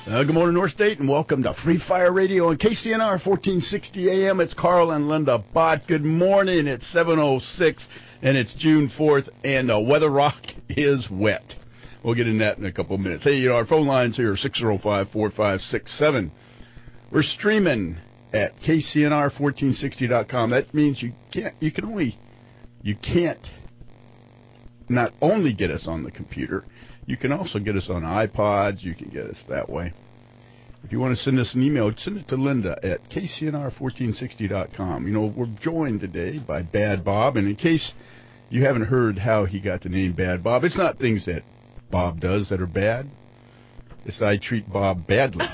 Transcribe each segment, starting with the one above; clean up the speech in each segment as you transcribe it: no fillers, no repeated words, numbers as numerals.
Good morning, North State, and welcome to Free Fire Radio on KCNR 1460 AM. It's Carl and Linda Bott. Good morning. It's 7:06, and it's June 4th, and the weather rock is wet. We'll get into that in a couple of minutes. Hey, our phone lines here are 605-4567. We're streaming at KCNR1460.com. That means you can't not only get us on the computer, you can also get us on iPods. You can get us that way. If you want to send us an email, send it to Linda at KCNR1460.com. We're joined today by Bad Bob, and in case you haven't heard how he got the name Bad Bob, it's not things that Bob does that are bad. It's that I treat Bob badly.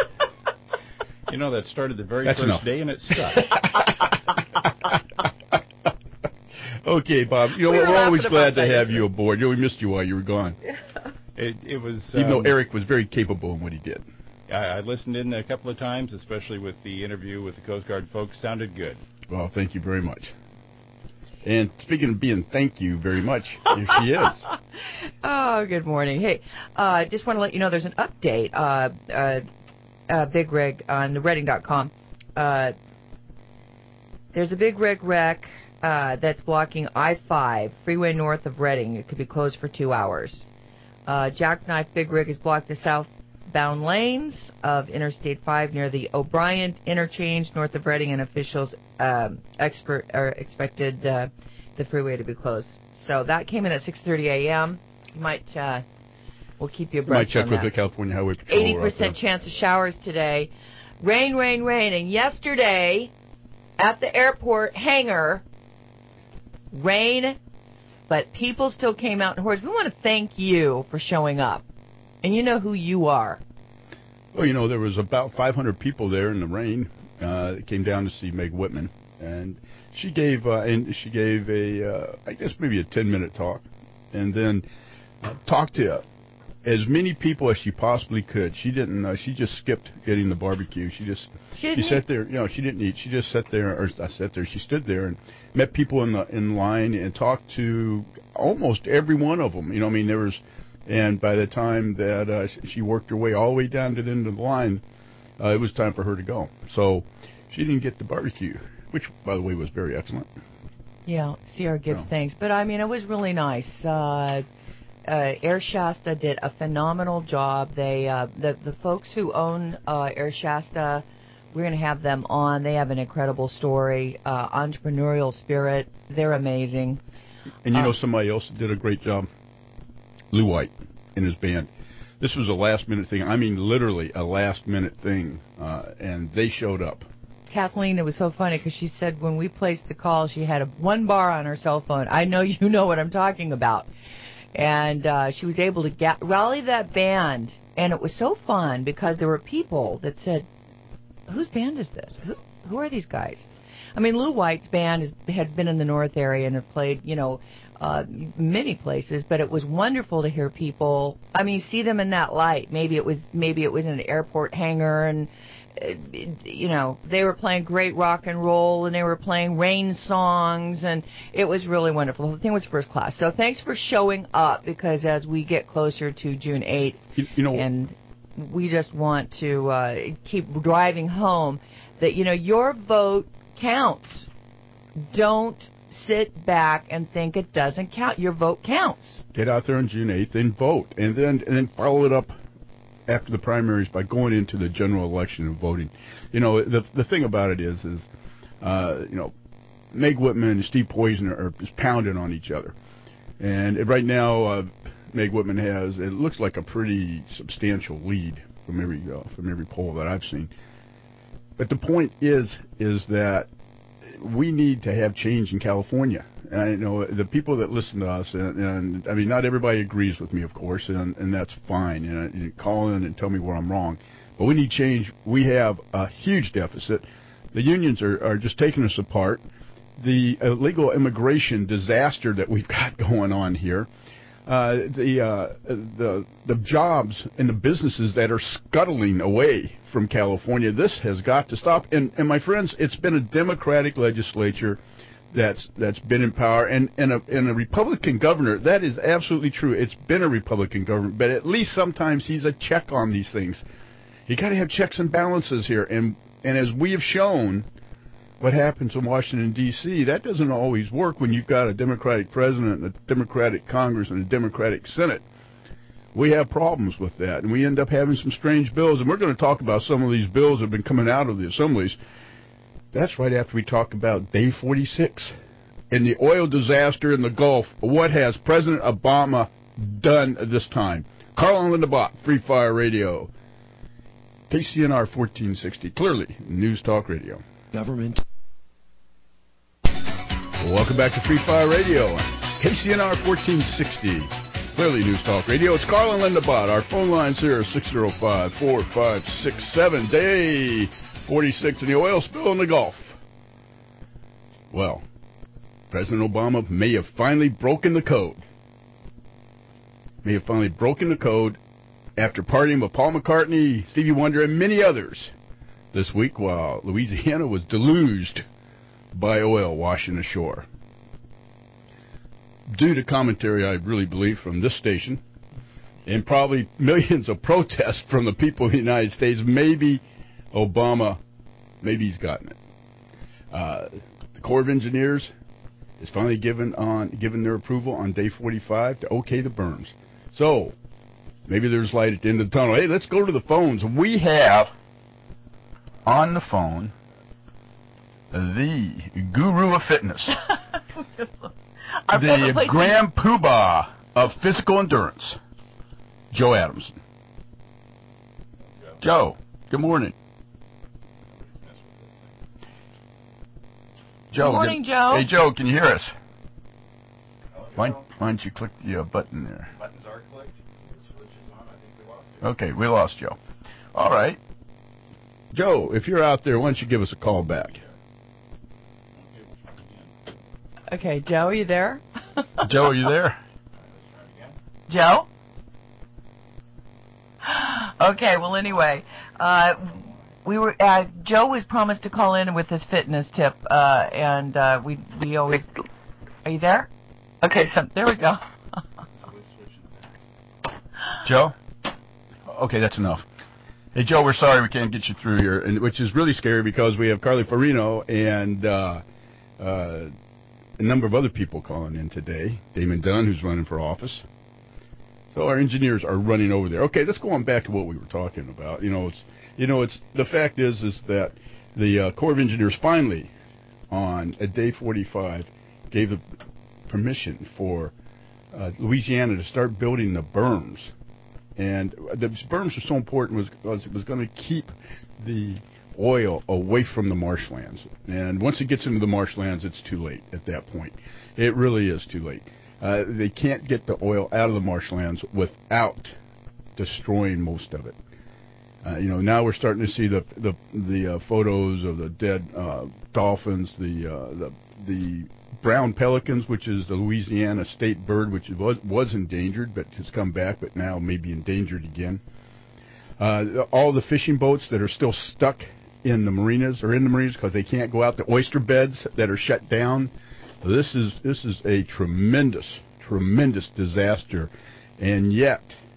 That started the very first day, and it stuck. Okay, Bob. We're always glad to have you aboard. We missed you while you were gone. It was... Even though Eric was very capable in what he did. I listened in a couple of times, especially with the interview with the Coast Guard folks. Sounded good. Well, thank you very much. And speaking of being thank you very much, here she is. Oh, good morning. Hey, just want to let you know there's an update, Big Rig on the Reading.com. There's a Big Rig wreck that's blocking I-5, freeway north of Reading. It could be closed for 2 hours. Jackknife Big Rig has blocked the southbound lanes of Interstate 5 near the O'Brien interchange north of Reading, and officials expected the freeway to be closed. So that came in at 6:30 a.m. You might, we'll keep you abreast. Might check with the California Highway Patrol. 80% chance of showers today. Rain, rain, rain. And yesterday at the airport hangar, rain, but people still came out in hordes. We want to thank you for showing up. And you know who you are. Well, there was about 500 people there in the rain that came down to see Meg Whitman. And she gave a, I guess maybe a 10-minute talk. And then talked to as many people as she possibly could. She didn't. She just skipped getting the barbecue. She sat there. She didn't eat. She just sat there, or I sat there. She stood there and met people in line and talked to almost every one of them. There was, and by the time that she worked her way all the way down to the end of the line, it was time for her to go. So she didn't get the barbecue, which, by the way, was very excellent. Yeah, Sierra gives thanks, but it was really nice. Air Shasta did a phenomenal job. They, the folks who own Air Shasta, we're going to have them on. They have an incredible story, entrepreneurial spirit. They're amazing. And somebody else did a great job, Lou White and his band. This was a last-minute thing. I mean, literally a last-minute thing, and they showed up. Kathleen, it was so funny because she said when we placed the call, she had one bar on her cell phone. I know you know what I'm talking about. And she was able to rally that band, and it was so fun because there were people that said, whose band is this? Who are these guys? Lou White's band had been in the North area and have played, many places, but it was wonderful to hear people, see them in that light. Maybe it was in an airport hangar, and they were playing great rock and roll, and they were playing rain songs, and it was really wonderful. The thing was first class. So thanks for showing up, because as we get closer to June 8th, and we just want to keep driving home that, your vote counts. Don't sit back and think it doesn't count. Your vote counts. Get out there on June 8th and vote, and then follow it up after the primaries by going into the general election and voting. The thing about it is Meg Whitman and Steve Poizner are just pounding on each other. And right now, Meg Whitman has, it looks like a pretty substantial lead from every poll that I've seen. But the point is that we need to have change in California. The people that listen to us, and not everybody agrees with me, of course, and that's fine. You call in and tell me where I'm wrong. But we need change. We have a huge deficit. The unions are just taking us apart. The illegal immigration disaster that we've got going on here, the jobs and the businesses that are scuttling away from California, this has got to stop. And my friends, it's been a Democratic legislature that's been in power, and a Republican governor. That is absolutely true. It's been a Republican government, but at least sometimes he's a check on these things. You got to have checks and balances here. And as we have shown, what happens in Washington, D.C., that doesn't always work when you've got a Democratic president, and a Democratic Congress, and a Democratic Senate. We have problems with that, and we end up having some strange bills. And we're going to talk about some of these bills that have been coming out of the assemblies. That's right after we talk about Day 46 and the oil disaster in the Gulf. What has President Obama done this time? Carl and Linda Bott, Free Fire Radio. KCNR 1460, clearly News Talk Radio. Government. Welcome back to Free Fire Radio. KCNR 1460, clearly News Talk Radio. It's Carl and Linda Bott. Our phone lines here are 605-4567. Day 46 in the oil spill in the Gulf. Well, President Obama may have finally broken the code. After partying with Paul McCartney, Stevie Wonder, and many others this week while Louisiana was deluged by oil washing ashore. Due to commentary, I really believe, from this station, and probably millions of protests from the people of the United States, maybe Obama, maybe he's gotten it. The Corps of Engineers is finally given their approval on Day 45 to okay the berms. So, maybe there's light at the end of the tunnel. Hey, let's go to the phones. We have on the phone the guru of fitness, the grand poobah of physical endurance, Joe Adamson. Joe, good morning. Joe, good morning, Joe. Hey, Joe, can you hear us? Why don't you click the button there? Buttons are clicked. The switch is on. I think we lost you. Okay, we lost Joe. All right. Joe, if you're out there, why don't you give us a call back? Okay, Joe, are you there? Joe, are you there? Joe? Okay, well, anyway, Joe was promised to call in with his fitness tip, and we always. Are you there? Okay, so there we go. Joe? Okay, that's enough. Hey, Joe, we're sorry we can't get you through here, and which is really scary because we have Carly Farino and a number of other people calling in today. Damon Dunn, who's running for office. So our engineers are running over there. Okay, let's go on back to what we were talking about. It's the fact is that the Corps of Engineers finally, on a Day 45, gave the permission for Louisiana to start building the berms. And the berms are so important because it was going to keep the oil away from the marshlands. And once it gets into the marshlands, it's too late at that point. It really is too late. They can't get the oil out of the marshlands without destroying most of it. Now we're starting to see the photos of the dead dolphins, the brown pelicans, which is the Louisiana state bird, which was endangered but has come back, but now may be endangered again. All the fishing boats that are still stuck in the marinas because they can't go out. The oyster beds that are shut down. This is a tremendous disaster, and yet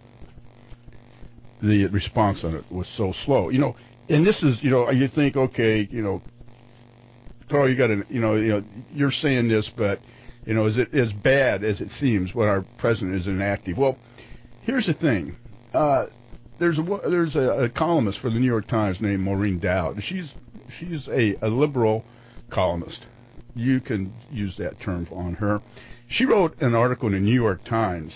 the response on it was so slow. And this is, you think, okay, Carl, you got to, you're saying this, but, is it as bad as it seems when our president is inactive? Well, here's the thing. There's a columnist for the New York Times named Maureen Dowd. She's a liberal columnist. You can use that term on her. She wrote an article in the New York Times,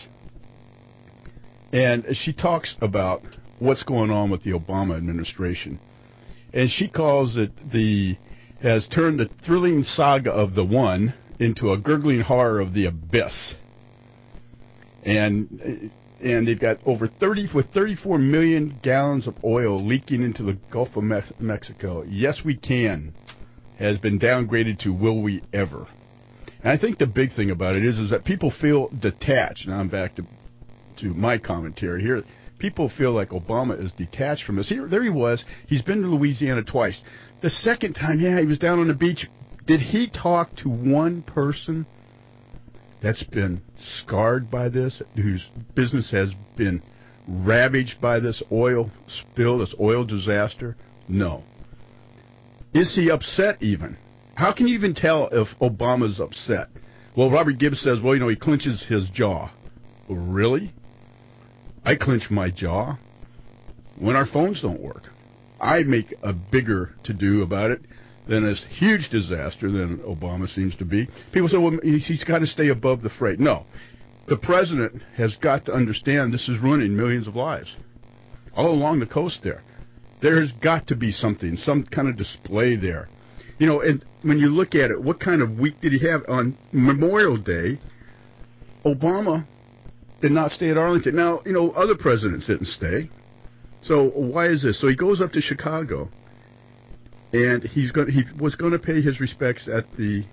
and she talks about what's going on with the Obama administration. And she calls it has turned the thrilling saga of the one into a gurgling horror of the abyss. And they've got over 34 million gallons of oil leaking into the Gulf of Mexico. Yes, we can has been downgraded to will we ever. And I think the big thing about it is that people feel detached. Now I'm back to my commentary here. People feel like Obama is detached from this. There he was. He's been to Louisiana twice. The second time, he was down on the beach. Did he talk to one person that's been scarred by this, whose business has been ravaged by this oil spill, this oil disaster? No. Is he upset even? How can you even tell if Obama's upset? Well, Robert Gibbs says, well, he clenches his jaw. Really? I clench my jaw when our phones don't work. I make a bigger to-do about it than this huge disaster than Obama seems to be. People say, well, he's got to stay above the fray. No. The president has got to understand this is ruining millions of lives all along the coast there. There's got to be something, some kind of display there. And when you look at it, what kind of week did he have? On Memorial Day, Obama did not stay at Arlington. Now, other presidents didn't stay. So why is this? So he goes up to Chicago, and he was going to pay his respects at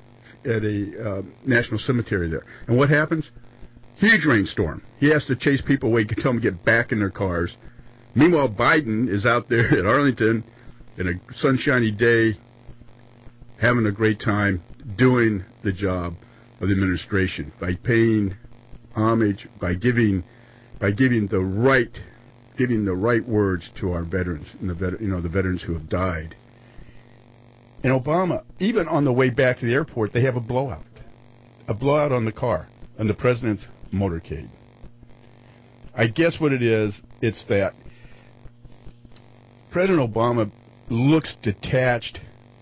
a national cemetery there. And what happens? Huge rainstorm. He has to chase people away, tell them to get back in their cars. Meanwhile, Biden is out there at Arlington in a sunshiny day, having a great time, doing the job of the administration by paying homage, by giving the right words to our veterans and the veterans who have died. And Obama, even on the way back to the airport, they have a blowout on the car, on the president's motorcade. I guess what it is, it's that President Obama looks detached,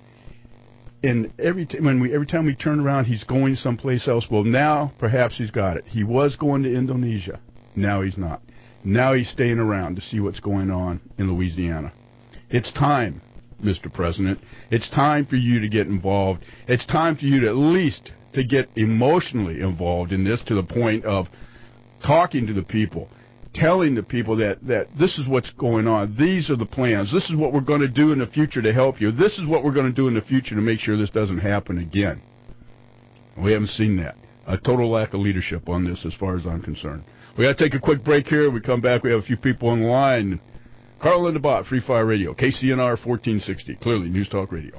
and every time we turn around, he's going someplace else. Well, now perhaps he's got it. He was going to Indonesia. Now he's not. Now he's staying around to see what's going on in Louisiana. It's time, Mr. President. It's time for you to get involved. It's time for you to at least to get emotionally involved in this, to the point of talking to the people, telling the people that this is what's going on. These are the plans. This is what we're going to do in the future to help you. This is what we're going to do in the future to make sure this doesn't happen again. We haven't seen that. A total lack of leadership on this as far as I'm concerned. We got to take a quick break here. We come back. We have a few people on the line. Carl and the Bot, Free Fire Radio, KCNR 1460, clearly News Talk Radio.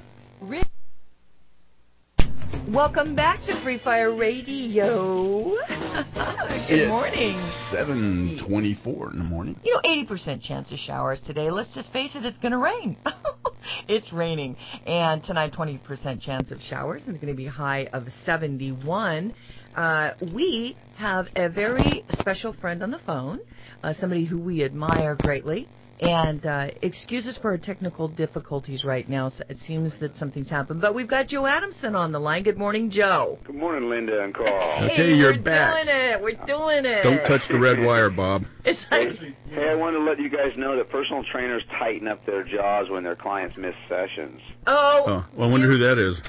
Welcome back to Free Fire Radio. Good morning. 7:24 in the morning. 80% chance of showers today. Let's just face it, it's going to rain. It's raining. And tonight, 20% chance of showers. It's going to be a high of 71. We have a very special friend on the phone, somebody who we admire greatly. And excuse us for our technical difficulties right now. So it seems that something's happened. But we've got Joe Adamson on the line. Good morning, Joe. Good morning, Linda and Carl. Okay, you're back. We're doing it. Don't touch the red wire, Bob. It's like, hey, I wanted to let you guys know that personal trainers tighten up their jaws when their clients miss sessions. Well, I wonder who that is.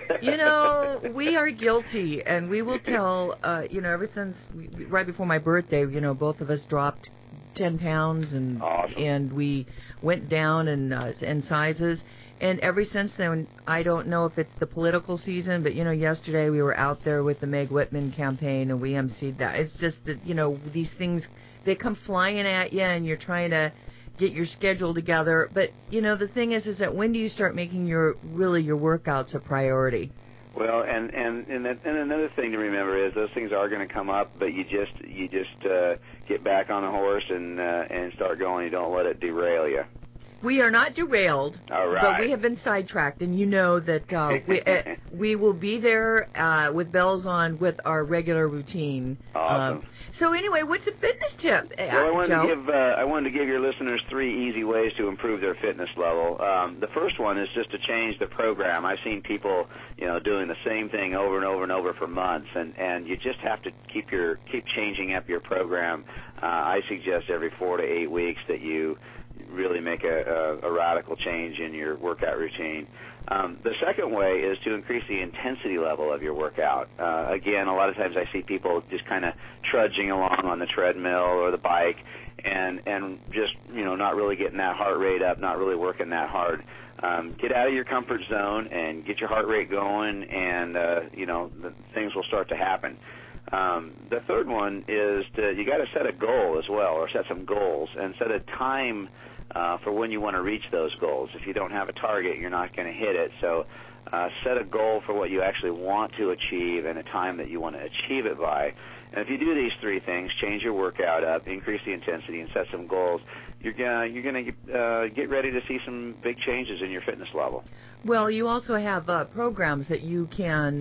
We are guilty, and we will tell, ever since, right before my birthday, both of us dropped 10 pounds, and awesome. And we went down in sizes. And ever since then, I don't know if it's the political season, but, yesterday we were out there with the Meg Whitman campaign, and we emceed that. It's just that, these things, they come flying at you, and you're trying to get your schedule together. But, the thing is that when do you start making your workouts a priority? Well, and another thing to remember is those things are going to come up, but you just get back on the horse and start going. You don't let it derail you. We are not derailed, all right, but we have been sidetracked, and that we will be there with bells on with our regular routine. Awesome. So anyway, what's a fitness tip, Well, Joe? I wanted to give your listeners 3 easy ways to improve their fitness level. The first one is just to change the program. I've seen people, doing the same thing over and over and over for months, and you just have to keep changing up your program. I suggest every 4 to 8 weeks that you really make a radical change in your workout routine. The second way is to increase the intensity level of your workout. Again, a lot of times I see people just kind of trudging along on the treadmill or the bike and just, not really getting that heart rate up, not really working that hard. Get out of your comfort zone and get your heart rate going, and, things will start to happen. The third one is you got to set a goal as well, or set some goals, and set a time for when you want to reach those goals. If you don't have a target, you're not going to hit it. So set a goal for what you actually want to achieve and a time that you want to achieve it by. And if you do these three things, change your workout up, increase the intensity, and set some goals, you're gonna get ready to see some big changes in your fitness level. Well, you also have programs that you can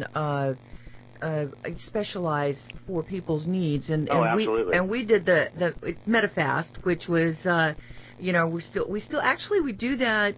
specialize for people's needs, and absolutely. we did the MetaFast, which was we do that.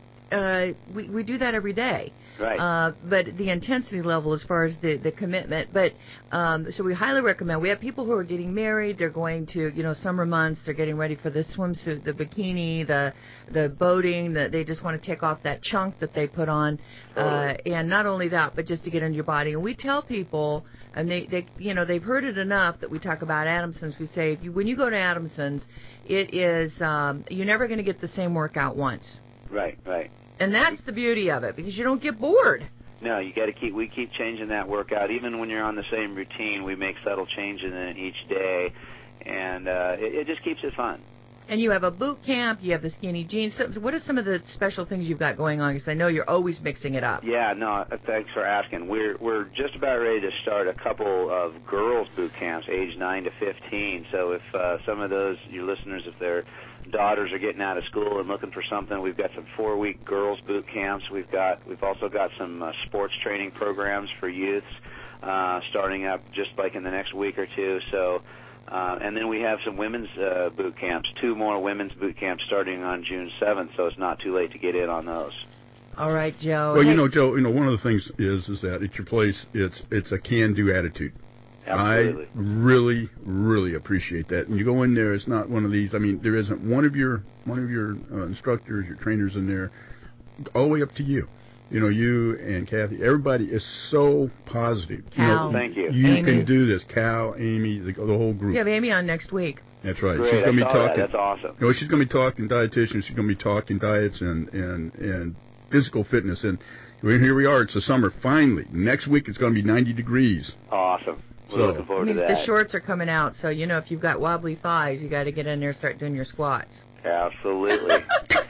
We do that every day. Right. But the intensity level as far as the commitment. But so we highly recommend. We have people who are getting married. They're going to, summer months. They're getting ready for the swimsuit, the bikini, the boating. They just want to take off that chunk that they put on. Totally. And not only that, but just to get into your body. And we tell people, and they've heard it enough that we talk about Adamson's. We say when you go to Adamson's, it is you're never going to get the same workout once. Right. And that's the beauty of it, because you don't get bored. No, you got to we keep changing that workout. Even when you're on the same routine, we make subtle changes in it each day, and it just keeps it fun. And you have a boot camp, you have the skinny jeans. So what are some of the special things you've got going on? Because I know you're always mixing it up. Yeah, no, thanks for asking. We're just about ready to start a couple of girls' boot camps, age 9 to 15. So if some of your listeners, if their daughters are getting out of school and looking for something, we've got some 4-week girls' boot camps. We've also got some sports training programs for youths starting up just like in the next week or two. So. And then we have some women's boot camps, 2 more women's boot camps starting on June 7th, so it's not too late to get in on those. All right, Joe. Well, Joe, one of the things is that at your place, it's a can-do attitude. Absolutely. I really, really appreciate that. And you go in there, it's not one of these. I mean, there isn't one of your instructors, your trainers in there, all the way up to you. You and Kathy, everybody is so positive. Cal. Thank you. You Amy. can do this. Cal, Amy, the whole group. You have Amy on next week. That's right. Great, She's going to be talking. That's awesome. She's going to be talking dietitian. She's going to be talking diets and physical fitness. And here we are. It's the summer. Finally, next week it's going to be 90 degrees. Awesome. We're looking forward to that. The shorts are coming out, so if you've got wobbly thighs, you got to get in there and start doing your squats. Absolutely.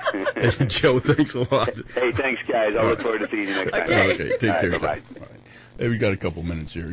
Joe, thanks a lot. Hey, thanks, guys. I'll look forward to seeing you next time. Okay, take care. Bye-bye. All right. Hey, we got a couple minutes here.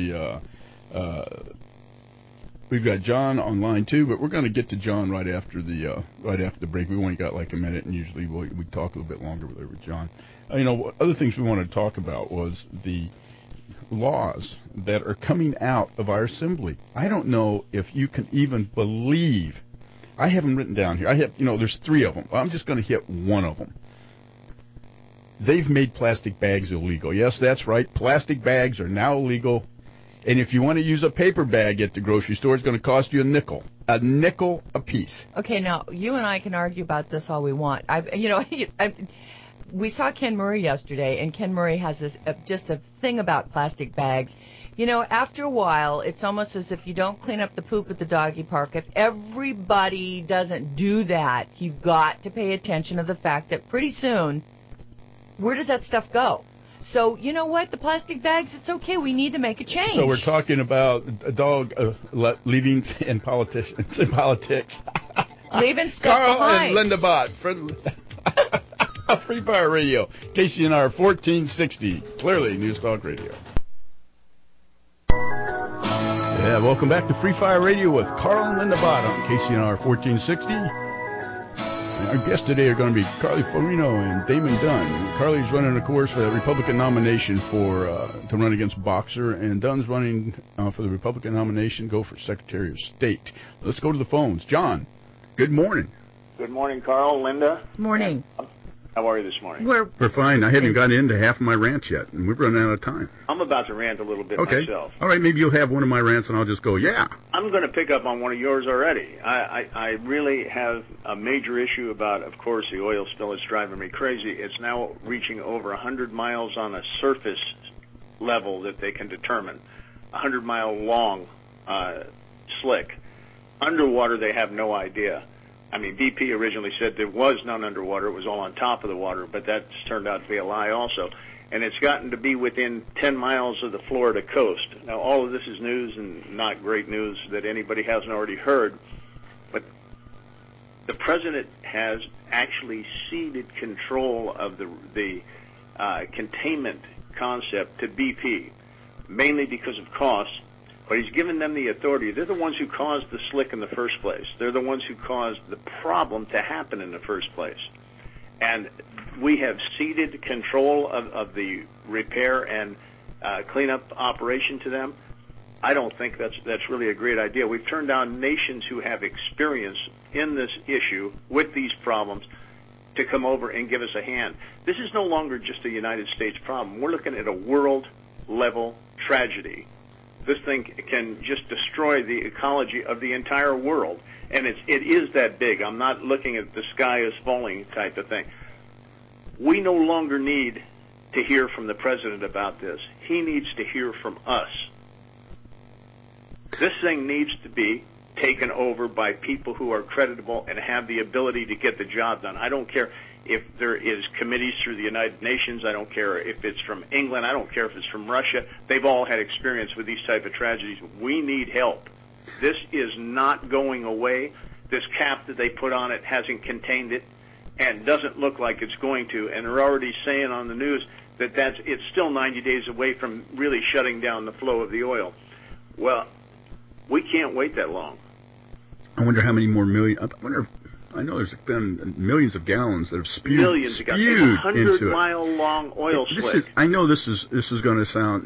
We've got John on line 2, but we're going to get to John right after the break. We only got like a minute, and usually we talk a little bit longer with John. Other things we wanted to talk about was the laws that are coming out of our assembly. I don't know if you can even believe. I have them written down here. I have, there's 3 of them. I'm just going to hit one of them. They've made plastic bags illegal. Yes, that's right. Plastic bags are now illegal. And if you want to use a paper bag at the grocery store, it's going to cost you a nickel a piece. Okay, now you and I can argue about this all we want. We saw Ken Murray yesterday, and Ken Murray has just a thing about plastic bags. After a while, it's almost as if you don't clean up the poop at the doggy park. If everybody doesn't do that, you've got to pay attention to the fact that pretty soon, where does that stuff go? So, you know what? The plastic bags, it's okay. We need to make a change. So we're talking about a dog leaving in politics. Leaving stuff Carl behind. and Linda Bott. Free Fire Radio. KCNR 1460. Clearly News Talk Radio. Yeah, welcome back to Free Fire Radio with Carl and Linda Bott on KCNR 1460. And our guests today are going to be Carly Fiorina and Damon Dunn. Carly's running, of course, for the Republican nomination to run against Boxer, and Dunn's running for the Republican nomination, go for Secretary of State. Let's go to the phones. John, good morning. Good morning, Carl, Linda. Morning. How are you this morning? We're fine. I haven't gotten into half of my rants yet, and we're running out of time. I'm about to rant a little bit myself. All right, maybe you'll have one of my rants, and I'll just go, yeah. I'm going to pick up on one of yours already. I really have a major issue about, of course, the oil spill. It's driving me crazy. It's now reaching over 100 miles on a surface level that they can determine, 100-mile-long slick. Underwater, they have no idea. I mean, BP originally said there was none underwater. It was all on top of the water, but that's turned out to be a lie also. And it's gotten to be within 10 miles of the Florida coast. Now, all of this is news and not great news that anybody hasn't already heard. But the president has actually ceded control of the containment concept to BP, mainly because of cost. But he's given them the authority. They're the ones who caused the slick in the first place. They're the ones who caused the problem to happen in the first place. And we have ceded control of the repair and cleanup operation to them. I don't think that's really a great idea. We've turned down nations who have experience in this issue with these problems to come over and give us a hand. This is no longer just a United States problem. We're looking at a world-level tragedy. This thing can just destroy the ecology of the entire world, and it is that big. I'm not looking at the sky is falling type of thing. We no longer need to hear from the president about this. He needs to hear from us. This thing needs to be taken over by people who are credible and have the ability to get the job done. I don't care if there is committees through the United Nations. I don't care if it's from England. I don't care if it's from Russia. They've all had experience with these type of tragedies. We need help. This is not going away. This cap that they put on it hasn't contained it and doesn't look like it's going to. And they're already saying on the news that it's still 90 days away from really shutting down the flow of the oil. Well, we can't wait that long. I wonder how many more million. I know there's been millions of gallons that have spewed into it. It's a 100-mile-long oil slick. I know this is going to sound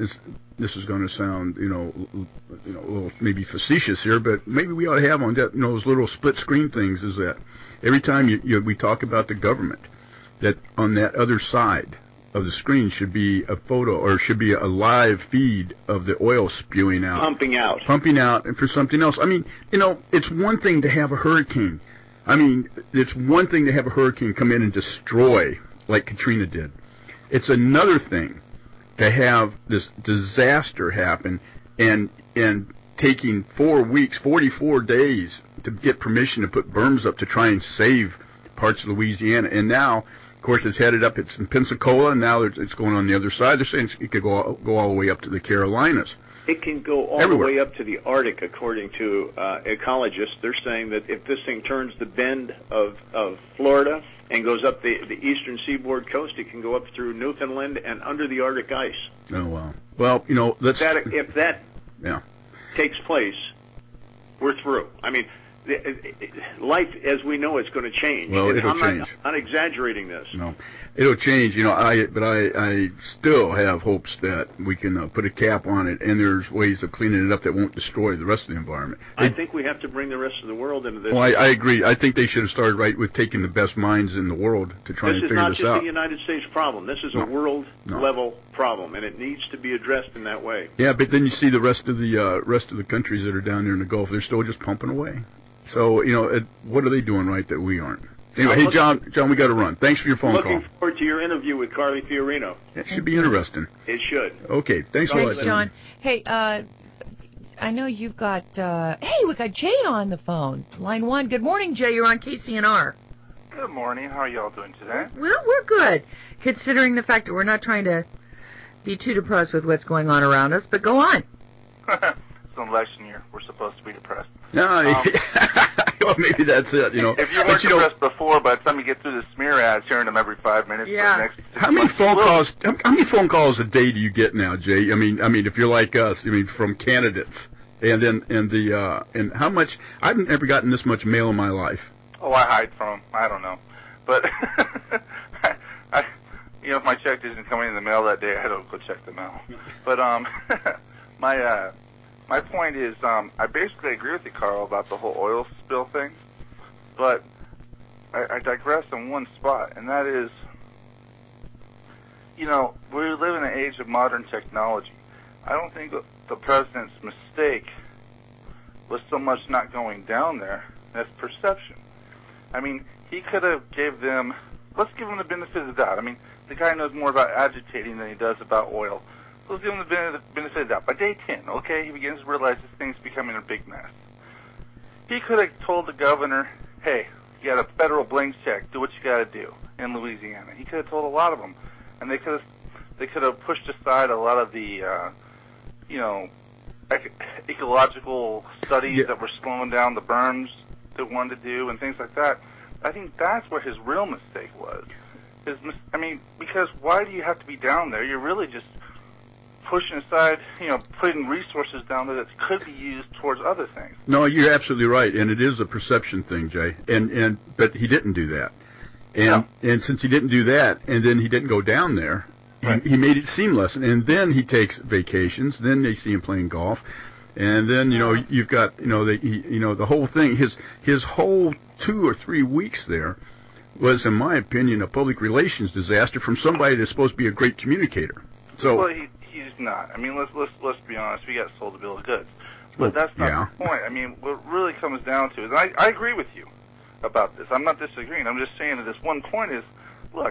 a little maybe facetious here, but maybe we ought to have on that those little split screen things. Is that every time we talk about the government, that on that other side of the screen should be a photo or should be a live feed of the oil spewing out, pumping out, and for something else. I mean, it's one thing to have a hurricane. I mean, it's one thing to have a hurricane come in and destroy like Katrina did. It's another thing to have this disaster happen and taking 4 weeks, 44 days to get permission to put berms up to try and save parts of Louisiana. And now, of course, it's headed up. It's in Pensacola, and now it's going on the other side. They're saying it could go all the way up to the Carolinas. It can go all the way up to the Arctic, according to ecologists. They're saying that if this thing turns the bend of Florida and goes up the eastern seaboard coast, it can go up through Newfoundland and under the Arctic ice. Oh, wow. Well, if that takes place, we're through. I mean, life as we know it's going to change. Well, it'll change. I'm not exaggerating this. No, it'll change. But I still have hopes that we can put a cap on it, and there's ways of cleaning it up that won't destroy the rest of the environment. I think we have to bring the rest of the world into this. Well, I agree. I think they should have started right with taking the best minds in the world to try and figure this out. This is not just a United States problem. This is a world-level problem, and it needs to be addressed in that way. Yeah, but then you see the rest of the countries that are down there in the Gulf. They're still just pumping away. So, what are they doing right that we aren't? Anyway, hey, John, we got to run. Thanks for your phone call. Looking forward to your interview with Carly Fiorino. It should be interesting. It should. Okay, thanks a lot, John. Hey, I know you've got, we got Jay on the phone. Line 1. Good morning, Jay. You're on KCNR. Good morning. How are y'all doing today? We're good, considering the fact that we're not trying to be too depressed with what's going on around us, but go on. It's an election year. We're supposed to be depressed. No, well, maybe that's it. If you weren't depressed before, by the time you get through the smear ads, hearing them every 5 minutes. Yeah. For the next 6 How many phone calls? How many phone calls a day do you get now, Jay? I mean, if you're like us, from candidates, and how much? I've never gotten this much mail in my life. Oh, I hide from them. I don't know, but if my check isn't coming in the mail that day, I don't go check the mail. But my point is, I basically agree with you, Carl, about the whole oil spill thing, but I digress in one spot, and that is, we live in an age of modern technology. I don't think the president's mistake was so much not going down there as perception. I mean, he could have let's give him the benefit of the doubt. I mean, the guy knows more about agitating than he does about oil. Let's give him the benefit of the doubt. By day 10, he begins to realize this thing's becoming a big mess. He could have told the governor, hey, you got a federal blank check, do what you got to do in Louisiana. He could have told a lot of them. And they could have pushed aside a lot of the, ecological studies that were slowing down the berms they wanted to do and things like that. I think that's where his real mistake was. Because why do you have to be down there? You're really just pushing aside, putting resources down there that could be used towards other things. No, you're absolutely right, and it is a perception thing, Jay. But he didn't do that, and since he didn't do that, and then he didn't go down there, right. he made it seamless. And then he takes vacations. Then they see him playing golf, and then you've got the whole thing. His whole 2 or 3 weeks there was, in my opinion, a public relations disaster from somebody that's supposed to be a great communicator. So. Well, he's not. Let's be honest. We got sold a bill of goods, but that's not the point. What it really comes down to is, I agree with you about this. I'm not disagreeing. I'm just saying that this one point is, look.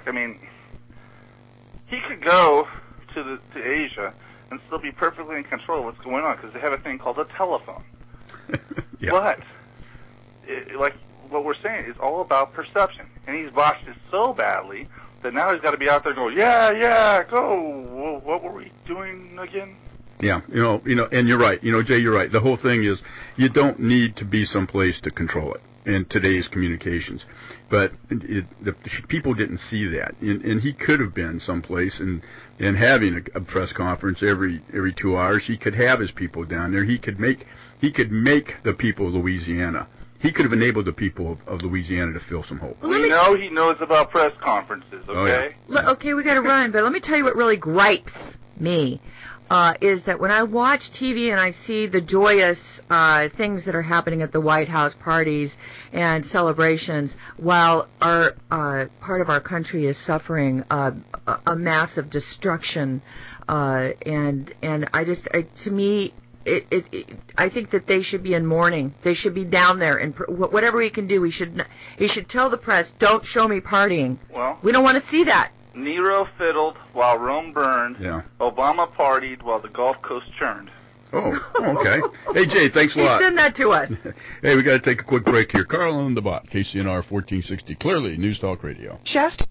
He could go to Asia and still be perfectly in control of what's going on because they have a thing called a telephone. But what we're saying is all about perception, and he's botched it so badly that now he's got to be out there going, go. What were we doing again? Yeah, and you're right. Jay, you're right. The whole thing is you don't need to be someplace to control it in today's communications. But the people didn't see that, and he could have been someplace and having a press conference every 2 hours. He could have his people down there. He could make the people of Louisiana. He could have enabled the people of Louisiana to feel some hope. We know he knows about press conferences, okay? Oh, yeah. Okay, we got to run, but let me tell you what really gripes me. Is that when I watch TV and I see the joyous things that are happening at the White House parties and celebrations, while our part of our country is suffering a massive destruction, and to me, I think that they should be in mourning. They should be down there, and whatever he can do, he should tell the press, don't show me partying. Well, we don't want to see that. Nero fiddled while Rome burned. Yeah. Obama partied while the Gulf Coast churned. Oh, okay. Hey, Jay, thanks a lot. Send that to us. Hey, we got to take a quick break here. Carl and the Bot, KCNR 1460, clearly News Talk Radio. Just.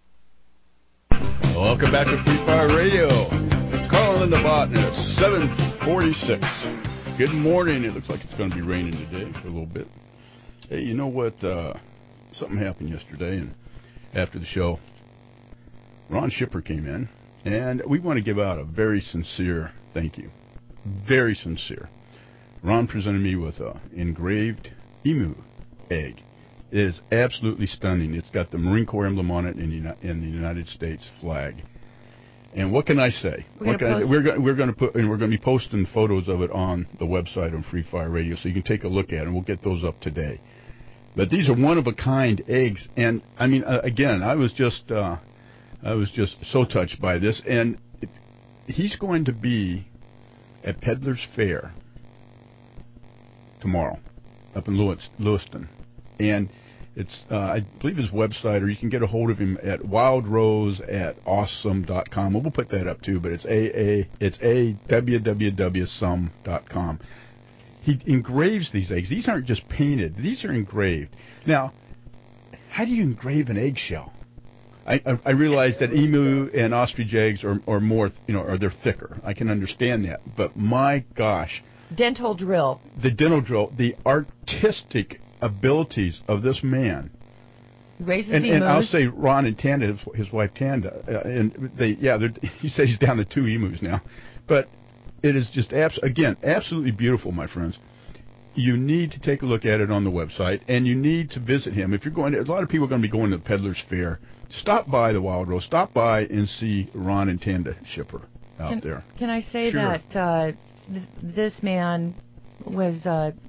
Welcome back to Free Fire Radio. Carl and the Bot, and it's 7:46. Good morning. It looks like it's going to be raining today for a little bit. Hey, you know what? Something happened yesterday, and after the show, Ron Shipper came in, and we want to give out a very sincere thank you. Very sincere. Ron presented me with an engraved emu egg. It is absolutely stunning. It's got the Marine Corps emblem on it in the United States flag. And what can I say? We're going to be posting photos of it on the website on Free Fire Radio, so you can take a look at it, and we'll get those up today. But these are one-of-a-kind eggs, and again, I was just so touched by this. And he's going to be at Peddler's Fair tomorrow up in Lewiston. And it's, I believe his website, or you can get a hold of him at wildrose@awesome.com. We'll put that up too, but it's www.some.com. He engraves these eggs. These aren't just painted. These are engraved. Now, how do you engrave an eggshell? I realize that emu and ostrich eggs are more, they're thicker. I can understand that. But my gosh. Dental drill. The dental drill, the artistic abilities of this man. Raises and I'll say Ron and Tanda, his wife Tanda, he says he's down to 2 emus now. But it is just, absolutely beautiful, my friends. You need to take a look at it on the website, and you need to visit him. If you're going to, a lot of people are going to be going to the Peddler's Fair. Stop by the Wild Rose. Stop by and see Ron and Tanda Shipper out there. Can I say that this man was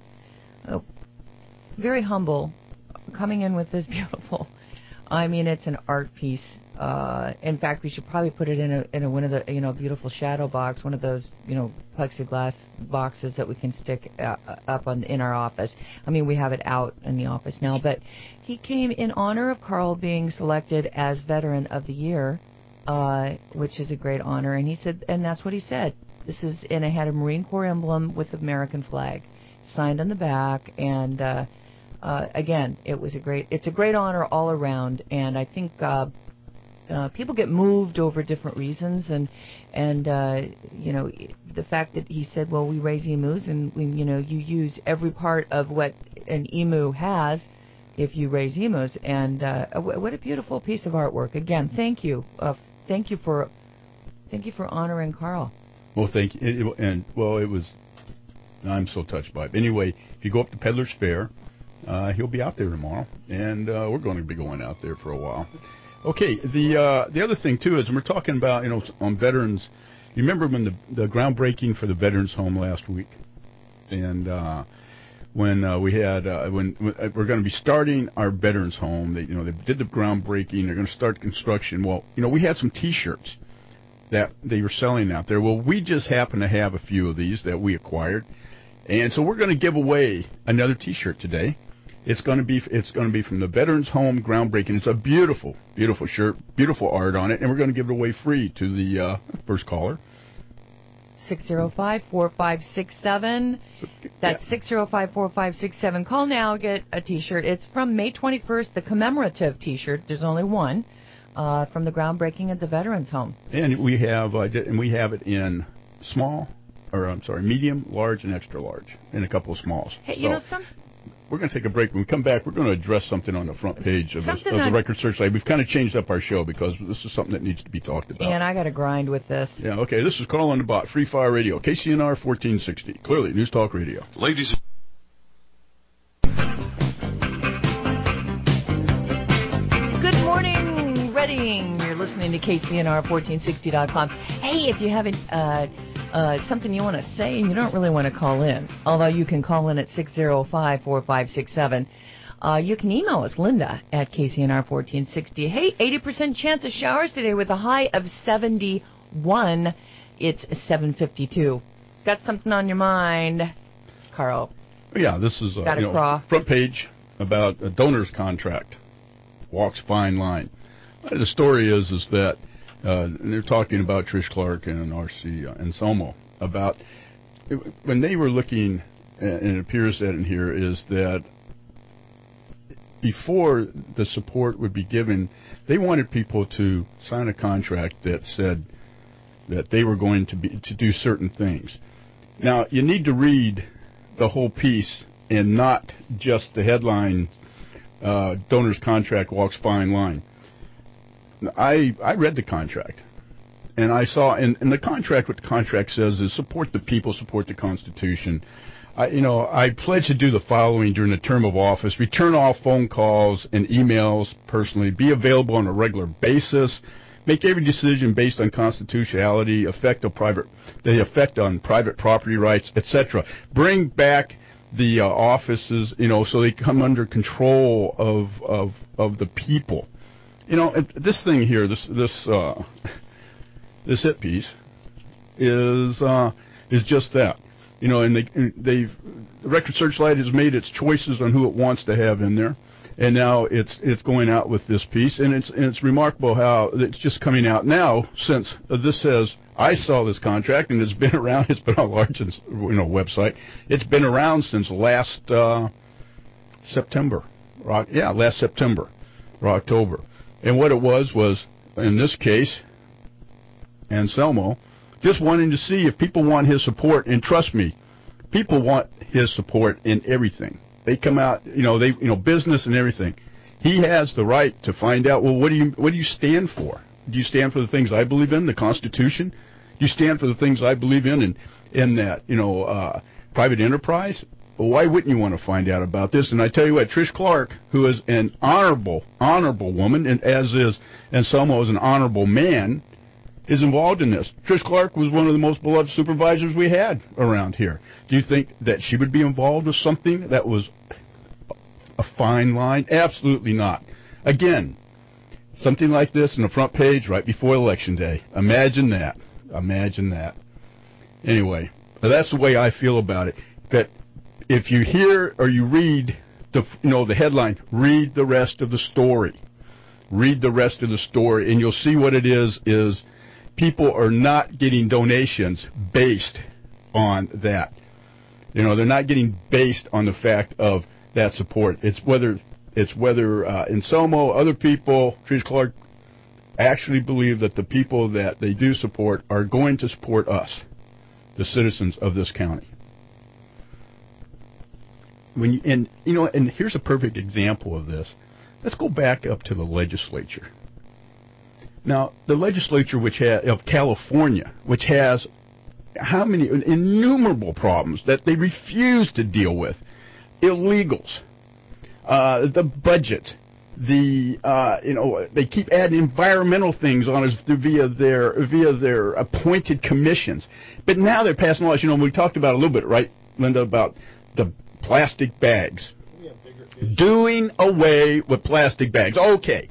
very humble, coming in with this beautiful. It's an art piece. In fact, we should probably put it in one of the beautiful shadow box, one of those plexiglass boxes that we can stick up in our office. We have it out in the office now, but he came in honor of Carl being selected as Veteran of the Year, which is a great honor. And he said, and that's what he said. This is, and it had a Marine Corps emblem with the American flag signed on the back, and again, it's a great honor all around, and I think people get moved over different reasons, and the fact that he said, well, we raise emus, and you use every part of what an emu has if you raise emus. And what a beautiful piece of artwork. Again, thank you. Thank you for honoring Carl. Well, thank you. It was. I'm so touched by it. Anyway, if you go up to Peddler's Fair, he'll be out there tomorrow, and we're going to be going out there for a while. Okay, the other thing too is we're talking about on veterans. You remember when the groundbreaking for the veterans home last week, and when we had when we're going to be starting our veterans home. They did the groundbreaking. They're going to start construction. Well, we had some T-shirts that they were selling out there. Well, we just happen to have a few of these that we acquired, and so we're going to give away another T-shirt today. It's going to be from the Veterans Home groundbreaking. It's a beautiful, beautiful shirt, beautiful art on it, and we're going to give it away free to the first caller. 605-4567. That's 605-4567. Call now, get a T-shirt. It's from May 21st, the commemorative T-shirt. There's only one from the groundbreaking at the Veterans Home. And we have it in medium, large, and extra large, and a couple of smalls. Hey, we're going to take a break. When we come back, we're going to address something on the front page of the Record Search site. We've kind of changed up our show because this is something that needs to be talked about. And I got to grind with this. Yeah, okay. This is Carl on the Bot, Free Fire Radio, KCNR 1460. Clearly, News Talk Radio. Ladies. Good morning, Reading. You're listening to KCNR1460.com. Hey, if you haven't... something you want to say and you don't really want to call in, although you can call in at 605-4567. You can email us, Linda, at KCNR1460. Hey, 80% chance of showers today with a high of 71. It's 7:52. Got something on your mind, Carl? Yeah, this is front page about a donor's contract. Walks fine line. The story is that and they're talking about Trish Clark and R.C. Anselmo about when they were looking, and it appears that in here is that before the support would be given, they wanted people to sign a contract that said that they were going to do certain things. Now, you need to read the whole piece and not just the headline, donor's contract walks fine line. I read the contract, and I saw in the contract what the contract says is support the people, support the Constitution. I pledge to do the following during the term of office: return all phone calls and emails personally, be available on a regular basis, make every decision based on constitutionality, effect on private property rights, etc. Bring back the offices, so they come under control of the people. This thing here, this hit piece is just that. And the Record Searchlight has made its choices on who it wants to have in there, and now it's going out with this piece, and it's remarkable how it's just coming out now since this says I saw this contract, and it's been around. It's been on large website. It's been around since last September. Last September or October. And what it was, in this case, Anselmo, just wanting to see if people want his support. And trust me, people want his support in everything. They come out, business and everything. He has the right to find out, well, what do you stand for? Do you stand for the things I believe in, the Constitution? Do you stand for the things I believe in that, private enterprise? Well, why wouldn't you want to find out about this? And I tell you what, Trish Clark, who is an honorable woman, and as is Anselmo is an honorable man, is involved in this. Trish Clark was one of the most beloved supervisors we had around here. Do you think that she would be involved with something that was a fine line? Absolutely not. Again, something like this in the front page right before Election Day. Imagine that. Anyway, that's the way I feel about it. That if you hear or you read the headline, read the rest of the story. Read the rest of the story, and you'll see what it is people are not getting donations based on that. They're not getting based on the fact of that support. It's whether Anselmo, other people, Trish Clark, actually believe that the people that they do support are going to support us, the citizens of this county. and here's a perfect example of this. Let's go back up to the legislature. Now, the legislature of California, which has how many innumerable problems that they refuse to deal with, illegals, the budget, they keep adding environmental things on us via their appointed commissions. But now they're passing laws. We talked about a little bit, right, Linda, about the plastic bags. Doing away with plastic bags. Okay.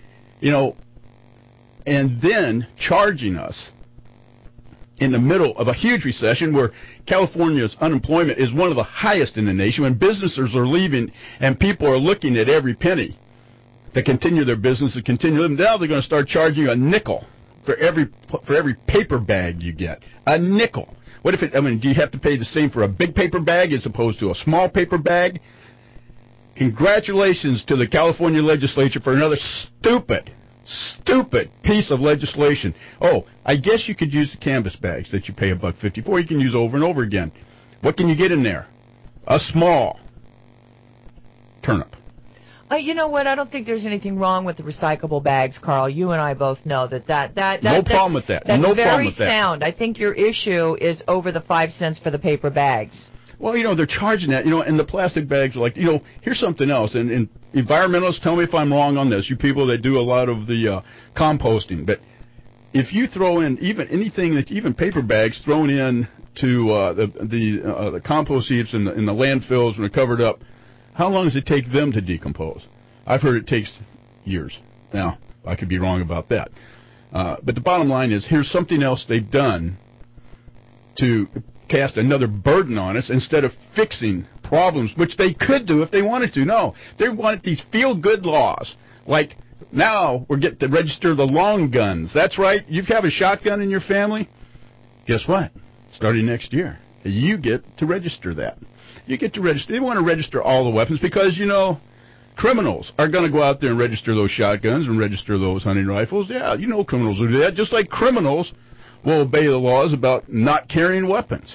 And then charging us in the middle of a huge recession where California's unemployment is one of the highest in the nation, when businesses are leaving and people are looking at every penny to continue their business, to continue living. Now they're going to start charging you a nickel for every paper bag you get. A nickel. What if do you have to pay the same for a big paper bag as opposed to a small paper bag? Congratulations to the California legislature for another stupid piece of legislation. Oh, I guess you could use the canvas bags that you pay $1.50 for. You can use over and over again. What can you get in there? A small turnip. You know what? I don't think there's anything wrong with the recyclable bags, Carl. You and I both know that no problem with that. That's no very problem with that. sound. I think your issue is over the 5 cents for the paper bags. Well, they're charging that, and the plastic bags are like, here's something else. And environmentalists, tell me if I'm wrong on this, you people that do a lot of the composting. But if you throw in even paper bags thrown in to the compost heaps in the landfills when they're covered up, how long does it take them to decompose? I've heard it takes years. Now, I could be wrong about that. But the bottom line is, here's something else they've done to cast another burden on us instead of fixing problems, which they could do if they wanted to. No, they wanted these feel-good laws. Like, now we're getting to register the long guns. That's right. You have a shotgun in your family? Guess what? Starting next year, you get to register that. You get to register. They want to register all the weapons because, criminals are going to go out there and register those shotguns and register those hunting rifles. Yeah, criminals will do that, just like criminals will obey the laws about not carrying weapons.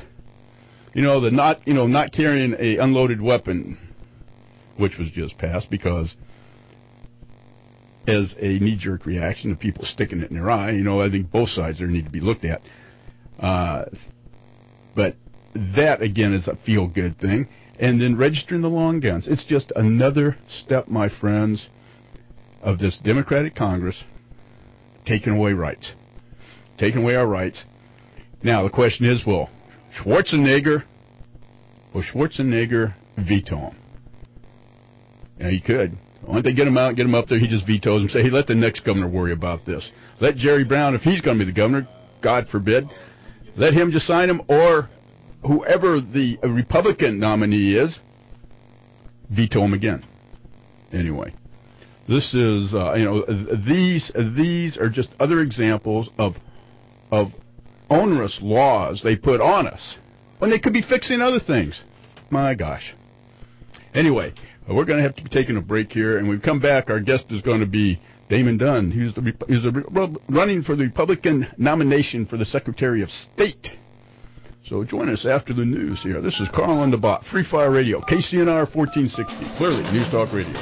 Not carrying a unloaded weapon, which was just passed because as a knee-jerk reaction to people sticking it in their eye, I think both sides there need to be looked at. But that, again, is a feel-good thing. And then registering the long guns. It's just another step, my friends, of this Democratic Congress taking away rights. Taking away our rights. Now, the question is, will Schwarzenegger veto him? Yeah, he could. Why don't they get him out, get him up there, he just vetoes him, say, hey, let the next governor worry about this. Let Jerry Brown, if he's going to be the governor, God forbid, let him just sign him, or whoever the Republican nominee is, veto him again. Anyway, this is, these are just other examples of onerous laws they put on us when they could be fixing other things. My gosh. Anyway, we're going to have to be taking a break here, and when we come back, our guest is going to be Damon Dunn. He's running for the Republican nomination for the Secretary of State. So join us after the news here. This is Carl on the Bot, Free Fire Radio, KCNR 1460, clearly News Talk Radio.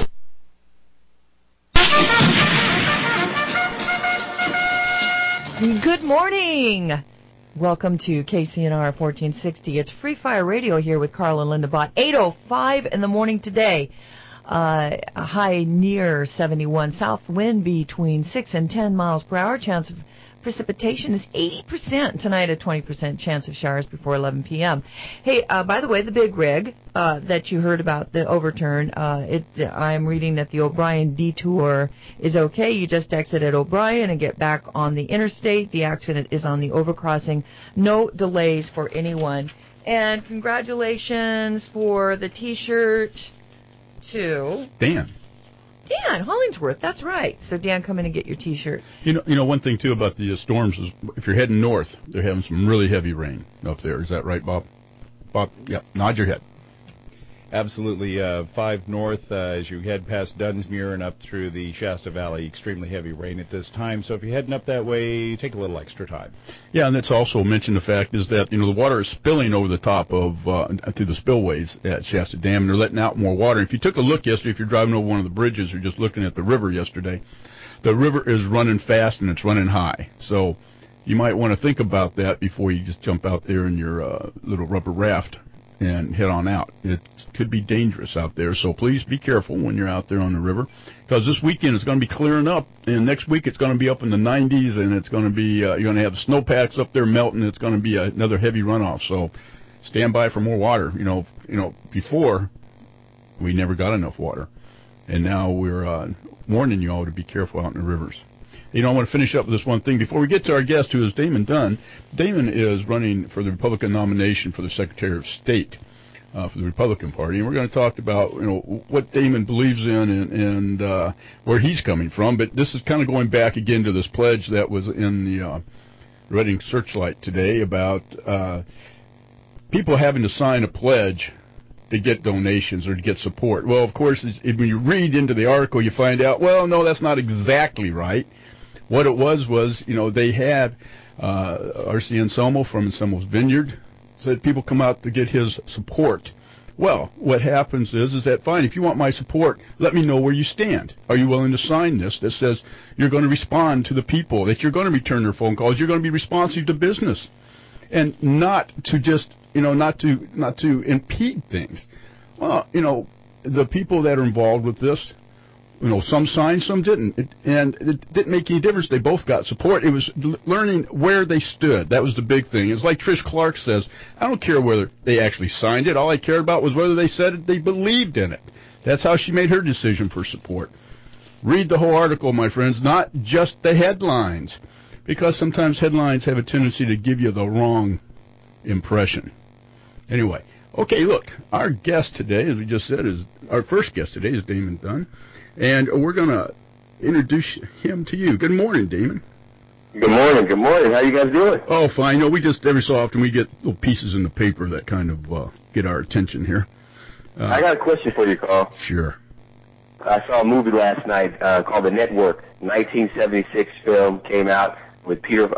Good morning. Welcome to KCNR 1460. It's Free Fire Radio here with Carl and Linda Bott. 8:05 in the morning today. A high near 71. South wind between 6 and 10 miles per hour. Chance of precipitation is 80%. Tonight, a 20% chance of showers before 11 p.m. Hey, by the way, the big rig that you heard about, the overturn, I'm reading that the O'Brien detour is okay. You just exit at O'Brien and get back on the interstate. The accident is on the overcrossing. No delays for anyone. And congratulations for the T-shirt to Dan Hollingsworth, that's right. So Dan, come in and get your T-shirt. One thing too about the storms is if you're heading north, they're having some really heavy rain up there. Is that right, Bob? Bob, yeah. Nod your head. Absolutely. 5 north as you head past Dunsmuir and up through the Shasta Valley. Extremely heavy rain at this time. So if you're heading up that way, take a little extra time. Yeah, and that's also mentioned the fact is that, the water is spilling over the top of, through the spillways at Shasta Dam, and they're letting out more water. If you took a look yesterday, if you're driving over one of the bridges or just looking at the river yesterday, the river is running fast and it's running high. So you might want to think about that before you just jump out there in your little rubber raft and head on out. It could be dangerous out there, so please be careful when you're out there on the river, because this weekend it's going to be clearing up, and next week it's going to be up in the 90s, and it's going to be you're going to have snowpacks up there melting. It's going to be another heavy runoff, so stand by for more water. Before we never got enough water, and now we're warning you all to be careful out in the rivers. I want to finish up with this one thing. Before we get to our guest, who is Damon Dunn, Damon is running for the Republican nomination for the Secretary of State for the Republican Party. And we're going to talk about, what Damon believes in and where he's coming from. But this is kind of going back again to this pledge that was in the Reading Searchlight today about people having to sign a pledge to get donations or to get support. Well, of course, when you read into the article, you find out, well, no, that's not exactly right. What it was, they had R.C. Anselmo from Anselmo's Vineyard said people come out to get his support. Well, what happens is that, fine, if you want my support, let me know where you stand. Are you willing to sign this that says you're going to respond to the people, that you're going to return their phone calls, you're going to be responsive to business, and not to just, not to impede things. Well, the people that are involved with this, some signed, some didn't. And it didn't make any difference. They both got support. It was learning where they stood. That was the big thing. It's like Trish Clark says, I don't care whether they actually signed it. All I cared about was whether they said it, they believed in it. That's how she made her decision for support. Read the whole article, my friends, not just the headlines, because sometimes headlines have a tendency to give you the wrong impression. Anyway, okay, look, our guest today, as we just said, our first guest today is Damon Dunn. And we're going to introduce him to you. Good morning, Damon. Good morning. Good morning. How you guys doing? Oh, fine. We just, every so often, we get little pieces in the paper that kind of get our attention here. I got a question for you, Carl. Sure. I saw a movie last night called The Network. 1976 film came out with Peter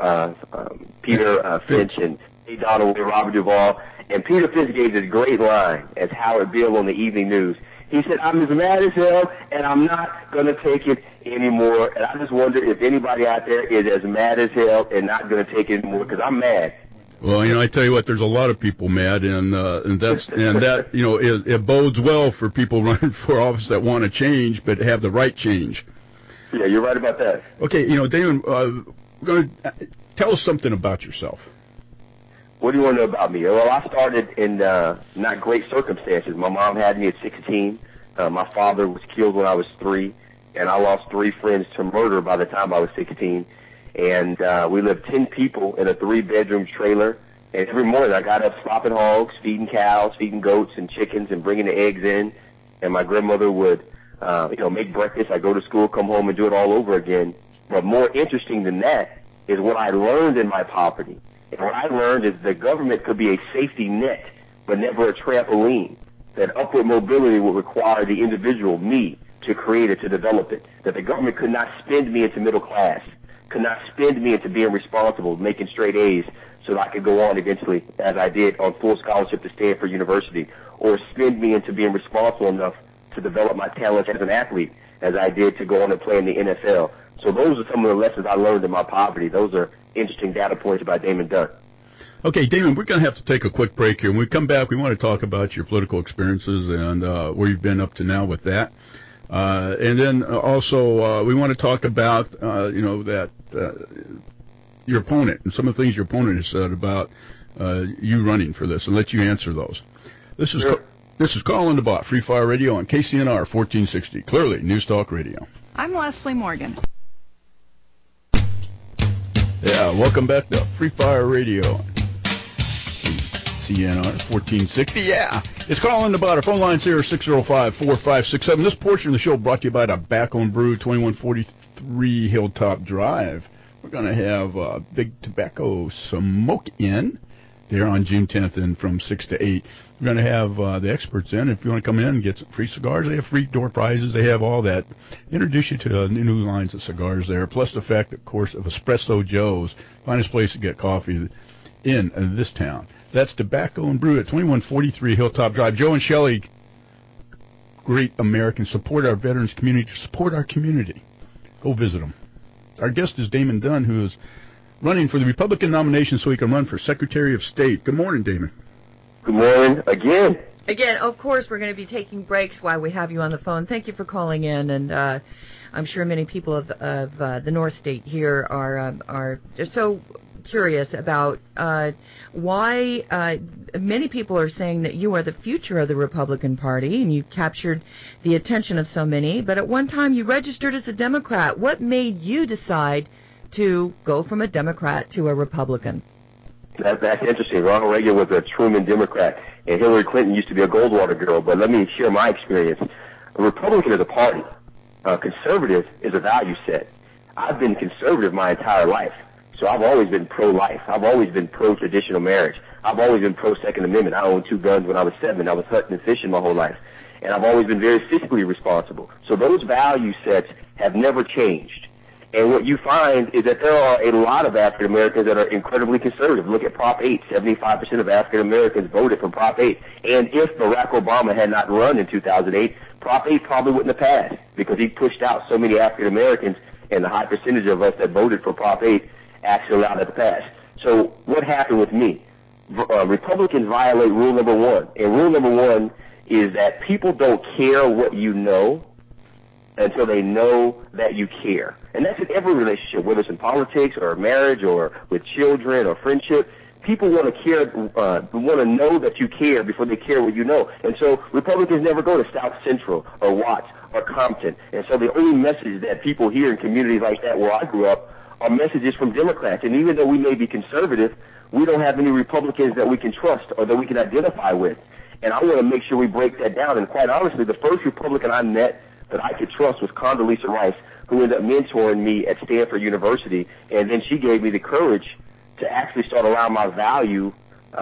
Finch and A. Donald and Robert Duvall. And Peter Finch gave this great line as Howard Beale on the evening news. He said, I'm as mad as hell, and I'm not going to take it anymore. And I just wonder if anybody out there is as mad as hell and not going to take it anymore, because I'm mad. Well, I tell you what, there's a lot of people mad, and that it bodes well for people running for office that want to change but have the right change. Yeah, you're right about that. Okay, Damon, we're going to tell us something about yourself. What do you want to know about me? Well, I started in not great circumstances. My mom had me at 16. My father was killed when I was 3, and I lost 3 friends to murder by the time I was 16. And we lived 10 people in a 3-bedroom trailer. And every morning I got up slopping hogs, feeding cows, feeding goats and chickens, and bringing the eggs in. And my grandmother would, make breakfast. I'd go to school, come home, and do it all over again. But more interesting than that is what I learned in my poverty. And what I learned is the government could be a safety net, but never a trampoline. That upward mobility would require the individual, me, to create it, to develop it. That the government could not spend me into middle class, could not spend me into being responsible, making straight A's, so that I could go on eventually, as I did, on full scholarship to Stanford University, or spend me into being responsible enough to develop my talents as an athlete, as I did to go on and play in the NFL. So those are some of the lessons I learned in my poverty. Those are interesting data points about Damon Dunn. Okay, Damon, we're going to have to take a quick break here. When we come back, we want to talk about your political experiences and where you've been up to now with that. And then also we want to talk about, your opponent and some of the things your opponent has said about you running for this, and let you answer those. This is Carl Indebott, Free Fire Radio on KCNR 1460, Clearly News Talk Radio. I'm Leslie Morgan. Yeah, welcome back to Free Fire Radio. CNR 1460. Yeah, it's Carl Indebott. Our phone line's here, 605-4567. This portion of the show brought to you by Tobacco and Brew, 2143 Hilltop Drive. We're going to have Big Tobacco Smoke in there on June 10th and from 6 to 8. We're going to have the experts in. If you want to come in and get some free cigars, they have free door prizes. They have all that. Introduce you to new lines of cigars there, plus the fact, of course, of Espresso Joe's, finest place to get coffee in this town. That's Tobacco and Brew at 2143 Hilltop Drive. Joe and Shelley, great Americans, support our veterans community, support our community. Go visit them. Our guest is Damon Dunn, who is running for the Republican nomination so he can run for Secretary of State. Good morning, Damon. Good morning again. Again, of course, we're going to be taking breaks while we have you on the phone. Thank you for calling in, and I'm sure many people of the North State here are just so curious about why many people are saying that you are the future of the Republican Party, and you've captured the attention of so many, but at one time you registered as a Democrat. What made you decide to go from a Democrat to a Republican? That's interesting. Ronald Reagan was a Truman Democrat, and Hillary Clinton used to be a Goldwater girl, but let me share my experience. A Republican is a party. Conservative is a value set. I've been conservative my entire life. So I've always been pro-life. I've always been pro-traditional marriage. I've always been pro-Second Amendment. I owned 2 guns when I was 7. I was hunting and fishing my whole life. And I've always been very fiscally responsible. So those value sets have never changed. And what you find is that there are a lot of African Americans that are incredibly conservative. Look at Prop 8. 75% of African Americans voted for Prop 8. And if Barack Obama had not run in 2008, Prop 8 probably wouldn't have passed because he pushed out so many African Americans, and the high percentage of us that voted for Prop 8 actually allowed it to pass. So what happened with me? Republicans violate rule number 1. And rule number 1 is that people don't care what you know until they know that you care. And that's in every relationship, whether it's in politics or marriage or with children or friendship. People want to care, want to know that you care before they care what you know. And so Republicans never go to South Central or Watts or Compton. And so the only message that people hear in communities like that where I grew up are messages from Democrats. And even though we may be conservative, we don't have any Republicans that we can trust or that we can identify with. And I want to make sure we break that down. And quite honestly, the first Republican I met that I could trust was Condoleezza Rice, who ended up mentoring me at Stanford University. And then she gave me the courage to actually start allowing my value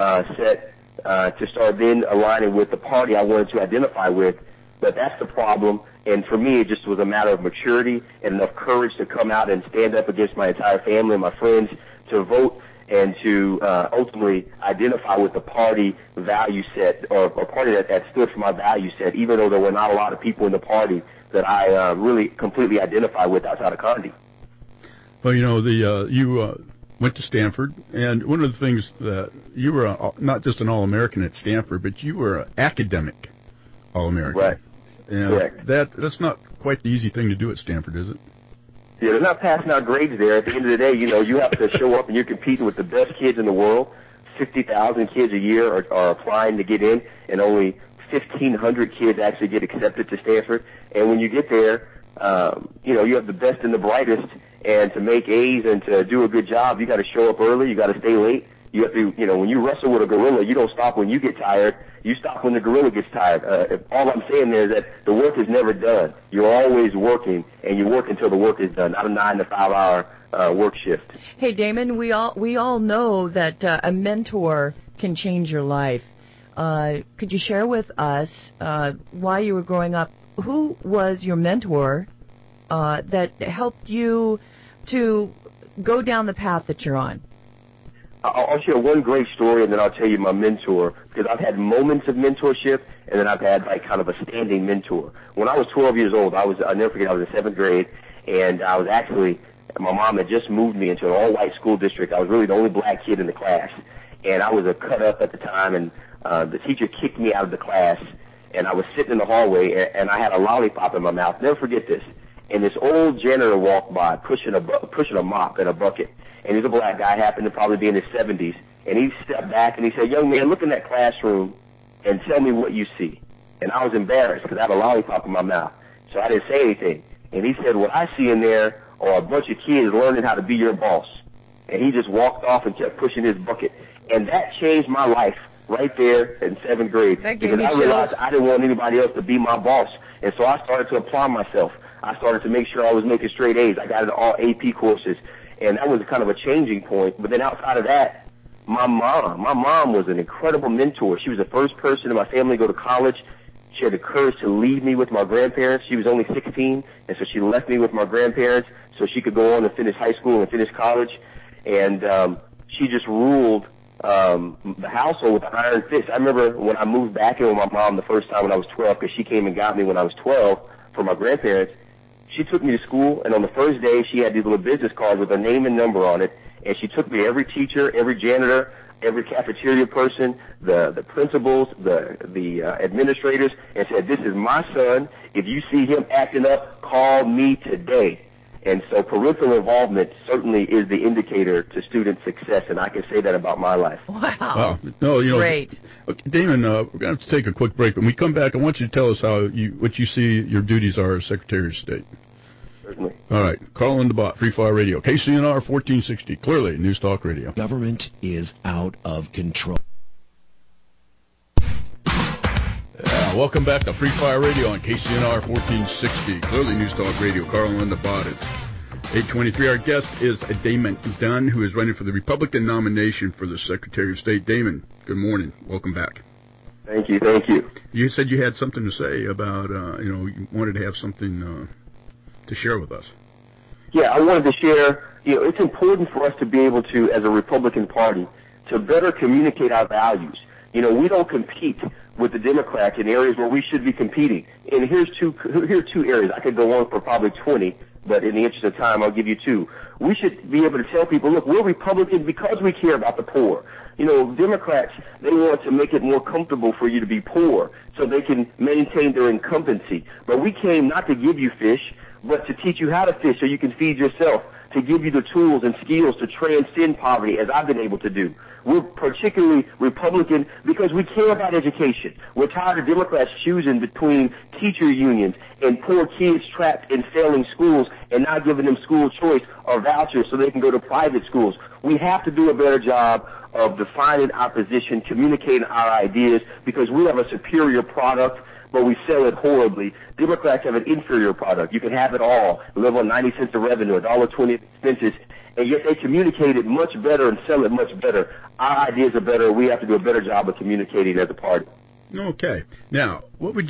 set to start then aligning with the party I wanted to identify with. But that's the problem. And for me, it just was a matter of maturity and enough courage to come out and stand up against my entire family and my friends to vote and to ultimately identify with the party value set or a party that stood for my value set, even though there were not a lot of people in the party that I really completely identify with outside of Condi. Well, you know, you went to Stanford, and one of the things that you were not just an All-American at Stanford, but you were an academic All-American. Right. And correct. That's not quite the easy thing to do at Stanford, is it? Yeah, they're not passing out grades there. At the end of the day, you know, you have to show up and you're competing with the best kids in the world. 50,000 kids a year are applying to get in, and only 1,500 kids actually get accepted to Stanford. And when you get there, you know, you have the best and the brightest, and to make A's and to do a good job, you got to show up early, you got to stay late. You have to, you know, when you wrestle with a gorilla, you don't stop when you get tired. You stop when the gorilla gets tired. All I'm saying there is that the work is never done. You're always working, and you work until the work is done, not a 9 to 5 hour work shift. Hey, Damon, we all know that a mentor can change your life. Could you share with us while you were growing up, who was your mentor that helped you to go down the path that you're on? I'll share one great story, and then I'll tell you my mentor, because I've had moments of mentorship, and then I've had like kind of a standing mentor. When I was 12 years old, I'll never forget, I was in 7th grade, and I was actually, my mom had just moved me into an all-white school district. I was really the only black kid in the class, and I was a cut-up at the time, and the teacher kicked me out of the class, and I was sitting in the hallway, and I had a lollipop in my mouth. Never forget this. And this old janitor walked by pushing a mop and a bucket. And he's a black guy, happened to probably be in his 70s. And he stepped back and he said, "Young man, look in that classroom and tell me what you see." And I was embarrassed because I had a lollipop in my mouth. So I didn't say anything. And he said, "What I see in there are a bunch of kids learning how to be your boss." And he just walked off and kept pushing his bucket. And that changed my life right there in 7th grade. Because I realized I didn't want anybody else to be my boss. And so I started to apply myself. I started to make sure I was making straight A's. I got into all AP courses. And that was kind of a changing point. But then outside of that, my mom was an incredible mentor. She was the first person in my family to go to college. She had the courage to leave me with my grandparents. She was only 16, and so she left me with my grandparents so she could go on and finish high school and finish college. And she just ruled the household with an iron fist. I remember when I moved back in with my mom the first time when I was 12, because she came and got me when I was 12 from my grandparents. She took me to school, and on the first day, she had these little business cards with her name and number on it, and she took me to every teacher, every janitor, every cafeteria person, the principals, the administrators, and said, "This is my son. If you see him acting up, call me today." And so parental involvement certainly is the indicator to student success, and I can say that about my life. Wow. No, Great. Okay, Damon, we're going to have to take a quick break. When we come back, I want you to tell us what you see your duties are as Secretary of State. Certainly. All right. Carl and the Bot, Free Fire Radio, KCNR 1460, clearly News Talk Radio. Government is out of control. Welcome back to Free Fire Radio on KCNR 1460, clearly News Talk Radio. Carl and the Bot. It's 8:23. Our guest is Damon Dunn, who is running for the Republican nomination for the Secretary of State. Damon, good morning. Welcome back. Thank you. Thank you. You said you had something to say about, you wanted to have something to share with us. Yeah, I wanted to share, it's important for us to be able to, as a Republican Party, to better communicate our values. We don't compete with the Democrats in areas where we should be competing. And here are two areas. I could go on for probably 20, but in the interest of time, I'll give you two. We should be able to tell people, look, we're Republicans because we care about the poor. Democrats, they want to make it more comfortable for you to be poor so they can maintain their incumbency. But we came not to give you fish, but to teach you how to fish so you can feed yourself, to give you the tools and skills to transcend poverty, as I've been able to do. We're particularly Republican because we care about education. We're tired of Democrats choosing between teacher unions and poor kids trapped in failing schools and not giving them school choice or vouchers so they can go to private schools. We have to do a better job of defining our position, communicating our ideas, because we have a superior product, but we sell it horribly. Democrats have an inferior product. You can have it all, live on 90 cents of revenue, $1.20 expenses, and yet they communicate it much better and sell it much better. Our ideas are better. We have to do a better job of communicating as a party. Okay. Now, what do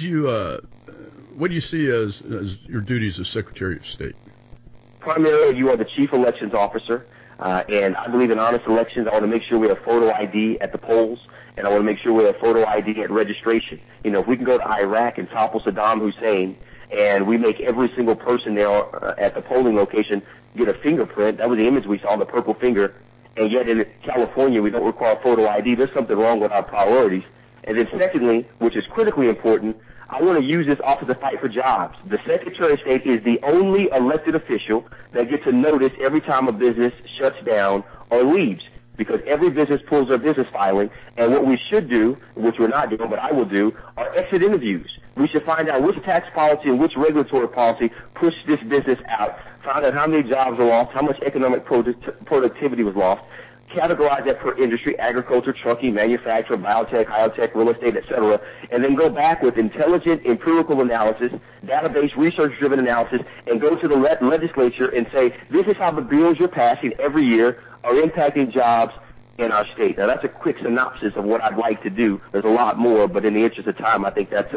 you see as your duties as Secretary of State? Primarily, you are the chief elections officer, and I believe in honest elections. I want to make sure we have photo ID at the polls, and I want to make sure we have photo ID at registration. If we can go to Iraq and topple Saddam Hussein, and we make every single person there at the polling location get a fingerprint, that was the image we saw, the purple finger, and yet in California we don't require photo ID, there's something wrong with our priorities. And then secondly, which is critically important, I want to use this office to fight for jobs. The Secretary of State is the only elected official that gets a notice every time a business shuts down or leaves, because every business pulls their business filing, and what we should do, which we're not doing, but I will do, are exit interviews. We should find out which tax policy and which regulatory policy pushed this business out, find out how many jobs were lost, how much economic productivity was lost, categorize that per industry, agriculture, trucking, manufacturing, biotech, biotech, real estate, etc., and then go back with intelligent, empirical analysis, database, research-driven analysis, and go to the legislature and say, this is how the bills you're passing every year are impacting jobs in our state. Now, that's a quick synopsis of what I'd like to do. There's a lot more, but in the interest of time, I think that's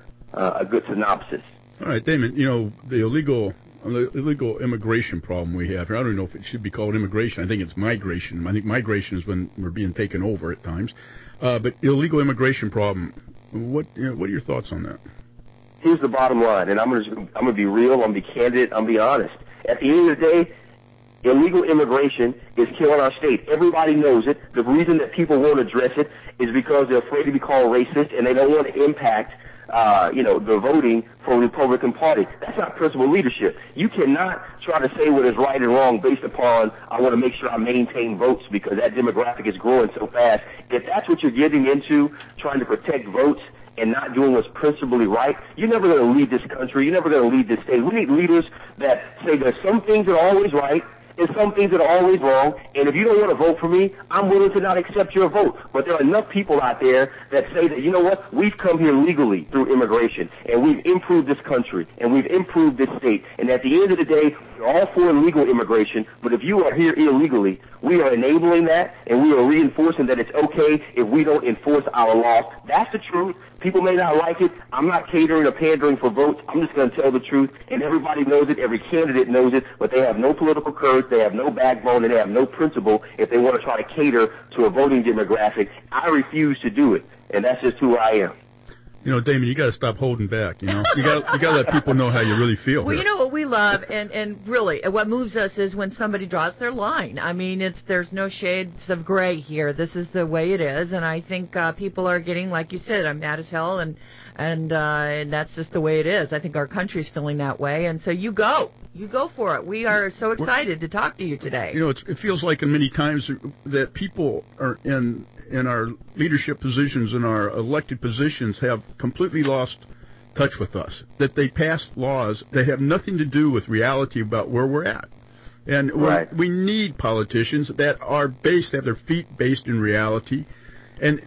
a good synopsis. All right, Damon, the illegal immigration problem we have here, I don't know if it should be called immigration. I think it's migration. I think migration is when we're being taken over at times. But illegal immigration problem, what are your thoughts on that? Here's the bottom line, and I'm going to be real, I'm going to be candid, I'm going to be honest. At the end of the day, illegal immigration is killing our state. Everybody knows it. The reason that people won't address it is because they're afraid to be called racist, and they don't want to impact the voting for the Republican Party. That's not principled leadership. You cannot try to say what is right and wrong based upon, I want to make sure I maintain votes because that demographic is growing so fast. If that's what you're getting into, trying to protect votes and not doing what's principally right, you're never going to lead this country. You're never going to lead this state. We need leaders that say there's some things that are always right, There's some things that are always wrong, and if you don't want to vote for me, I'm willing to not accept your vote. But there are enough people out there that say that, you know what, we've come here legally through immigration, and we've improved this country, and we've improved this state, and at the end of the day, we're all for legal immigration, but if you are here illegally, we are enabling that, and we are reinforcing that it's okay if we don't enforce our laws. That's the truth. People may not like it. I'm not catering or pandering for votes. I'm just going to tell the truth, and everybody knows it. Every candidate knows it, but they have no political courage, they have no backbone, and they have no principle if they want to try to cater to a voting demographic. I refuse to do it, and that's just who I am. You know, Damon, you got to stop holding back. You know, you got to let people know how you really feel. Well, here. you know what we love, and really, what moves us is when somebody draws their line. I mean, there's no shades of gray here. This is the way it is, and I think people are getting, like you said, I'm mad as hell, and that's just the way it is. I think our country's feeling that way, and so you go for it. We are so excited to talk to you today. You know, it feels like in many times that people are in our leadership positions, in our elected positions, have completely lost touch with us. That they pass laws that have nothing to do with reality about where we're at. And we need politicians that are have their feet based in reality, and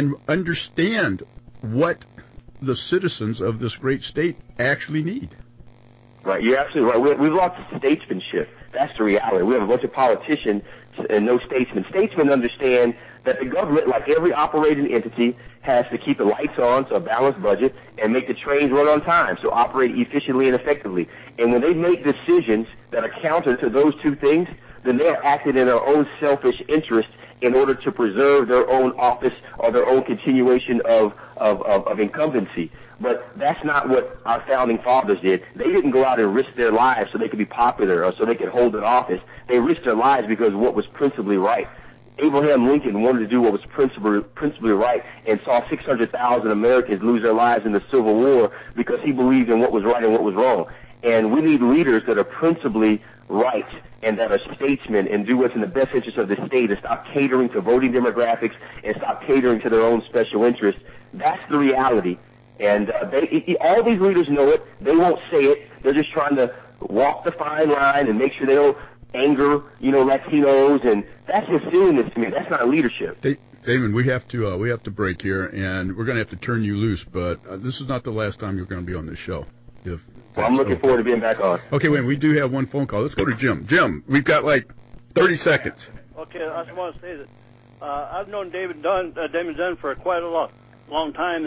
understand what the citizens of this great state actually need. Right, you're absolutely right. We've lost statesmanship. That's the reality. We have a bunch of politicians and no statesmen. Statesmen understand that the government, like every operating entity, has to keep the lights on, so a balanced budget, and make the trains run on time, so operate efficiently and effectively. And when they make decisions that are counter to those two things, then they're acting in their own selfish interest in order to preserve their own office or their own continuation of incumbency. But that's not what our founding fathers did. They didn't go out and risk their lives so they could be popular or so they could hold an office. They risked their lives because of what was principally right. Abraham Lincoln wanted to do what was principally right and saw 600,000 Americans lose their lives in the Civil War because he believed in what was right and what was wrong. And we need leaders that are principally right and that are statesmen and do what's in the best interest of the state and stop catering to voting demographics and stop catering to their own special interests. That's the reality. And all these leaders know it. They won't say it. They're just trying to walk the fine line and make sure they don't anger, Latinos, and that's just silliness to me. That's not leadership. Damon, we have to break here, and we're going to have to turn you loose. But this is not the last time you're going to be on this show. Well, I'm looking forward to being back on. Okay, wait. We do have one phone call. Let's go to Jim. Jim, we've got like 30 seconds. Okay, I just want to say that I've known Damon Dunn for quite a long time.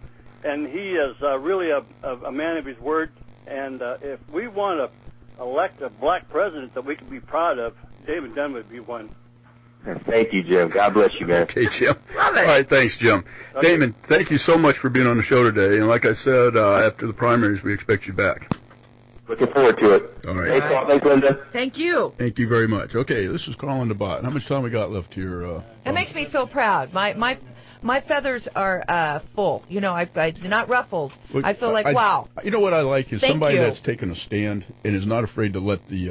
And he is really a man of his word. And if we want to elect a black president that we can be proud of, David Dunn would be one. Thank you, Jim. God bless you, man. Okay, Jim. Love it. All right, thanks, Jim. Okay. Damon, thank you so much for being on the show today. And like I said, after the primaries, we expect you back. Looking forward to it. All right. Thanks, Linda. Thank you. Thank you very much. Okay, this is Carl on the Bot. How much time we got left here? It makes me feel proud. My feathers are full. I'm not ruffled. Look, I feel like wow. You know what I like is Thank somebody you. that's taken a stand and is not afraid to let the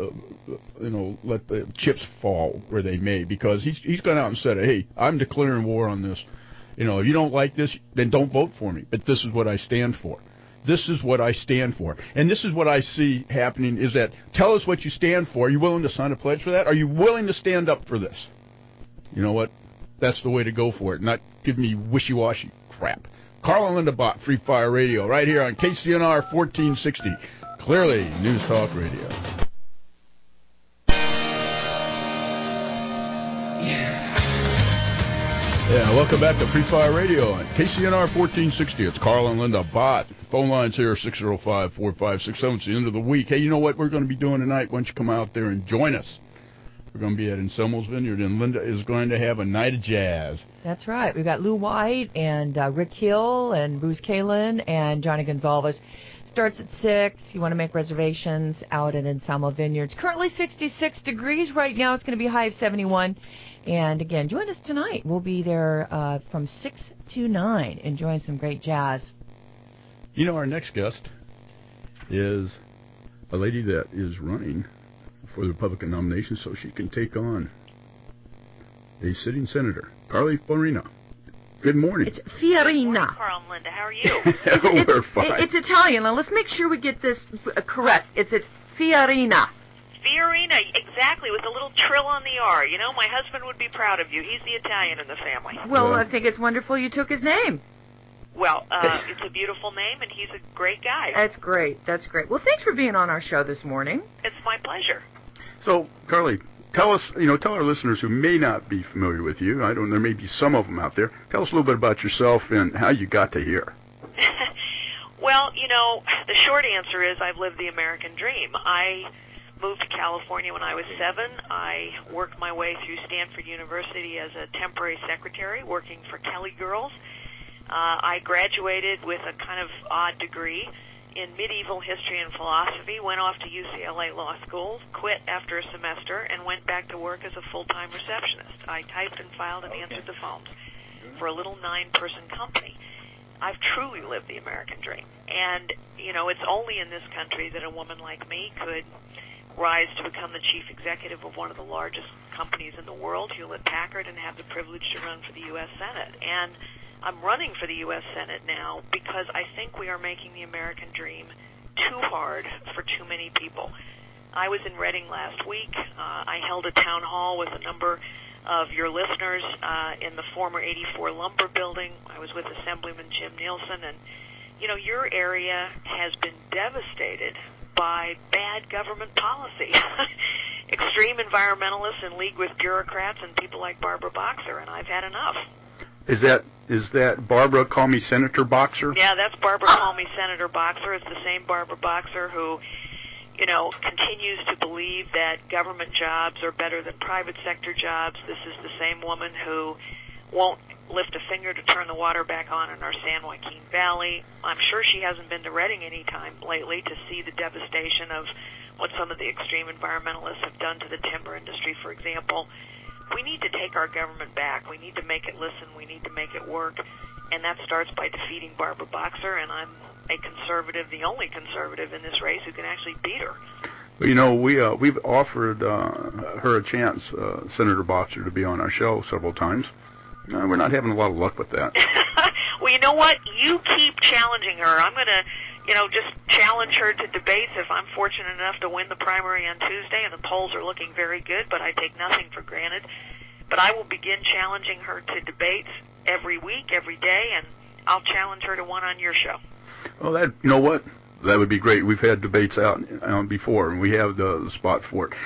chips fall where they may, because he's gone out and said, hey, I'm declaring war on this. If you don't like this, then don't vote for me. But this is what I stand for. This is what I stand for. And this is what I see happening is that tell us what you stand for. Are you willing to sign a pledge for that? Are you willing to stand up for this? You know what? That's the way to go for it, not give me wishy-washy crap. Carl and Linda Bott, Free Fire Radio, right here on KCNR 1460. Clearly, News Talk Radio. Yeah, welcome back to Free Fire Radio on KCNR 1460. It's Carl and Linda Bott. Phone lines here, 605-4567. It's the end of the week. Hey, you know what we're going to be doing tonight? Why don't you come out there and join us? We're going to be at Anselmo's Vineyard, and Linda is going to have a night of jazz. That's right. We've got Lou White and Rick Hill and Bruce Kalin and Johnny Gonzalez. Starts at 6. You want to make reservations out at Anselmo Vineyards. Currently 66 degrees right now. It's going to be a high of 71. And again, join us tonight. We'll be there from 6 to 9, enjoying some great jazz. Our next guest is a lady that is running for the Republican nomination so she can take on a sitting senator, Carly Fiorina. Good morning. It's Fiorina. Good morning, Carl and Linda. How are you? We're fine. It's Italian. Now, let's make sure we get this correct. It's Fiorina. Fiorina, exactly, with a little trill on the R. You know, my husband would be proud of you. He's the Italian in the family. Well, I think it's wonderful you took his name. Well, it's a beautiful name, and he's a great guy. That's great. That's great. Well, thanks for being on our show this morning. It's my pleasure. So, Carly, tell us, tell our listeners who may not be familiar with you, there may be some of them out there, tell us a little bit about yourself and how you got to here. Well, the short answer is I've lived the American dream. I moved to California when I was 7. I worked my way through Stanford University as a temporary secretary working for Kelly Girls. I graduated with a kind of odd degree in medieval history and philosophy, went off to UCLA Law School, quit after a semester, and went back to work as a full-time receptionist. I typed and filed and answered the phones for a little 9-person company. I've truly lived the American dream. And, it's only in this country that a woman like me could rise to become the chief executive of one of the largest companies in the world, Hewlett-Packard, and have the privilege to run for the U.S. Senate. And I'm running for the U.S. Senate now because I think we are making the American dream too hard for too many people. I was in Reading last week. I held a town hall with a number of your listeners in the former 84 Lumber Building. I was with Assemblyman Jim Nielsen, and, your area has been devastated by bad government policy. Extreme environmentalists in league with bureaucrats and people like Barbara Boxer, and I've had enough. Is that Barbara Call Me Senator Boxer? Yeah, that's Barbara Call Me Senator Boxer. It's the same Barbara Boxer who, continues to believe that government jobs are better than private sector jobs. This is the same woman who won't lift a finger to turn the water back on in our San Joaquin Valley. I'm sure she hasn't been to Reading any time lately to see the devastation of what some of the extreme environmentalists have done to the timber industry, for example. We need to take our government back. We need to make it listen. We need to make it work. And that starts by defeating Barbara Boxer, and I'm a conservative, the only conservative in this race who can actually beat her. Well, we've offered her a chance, Senator Boxer, to be on our show several times. We're not having a lot of luck with that. Well, you know what? You keep challenging her. I'm going to, just challenge her to debates if I'm fortunate enough to win the primary on Tuesday, and the polls are looking very good, but I take nothing for granted. But I will begin challenging her to debates every week, every day, and I'll challenge her to one on your show. Well, you know what? That would be great. We've had debates out before, and we have the spot for it.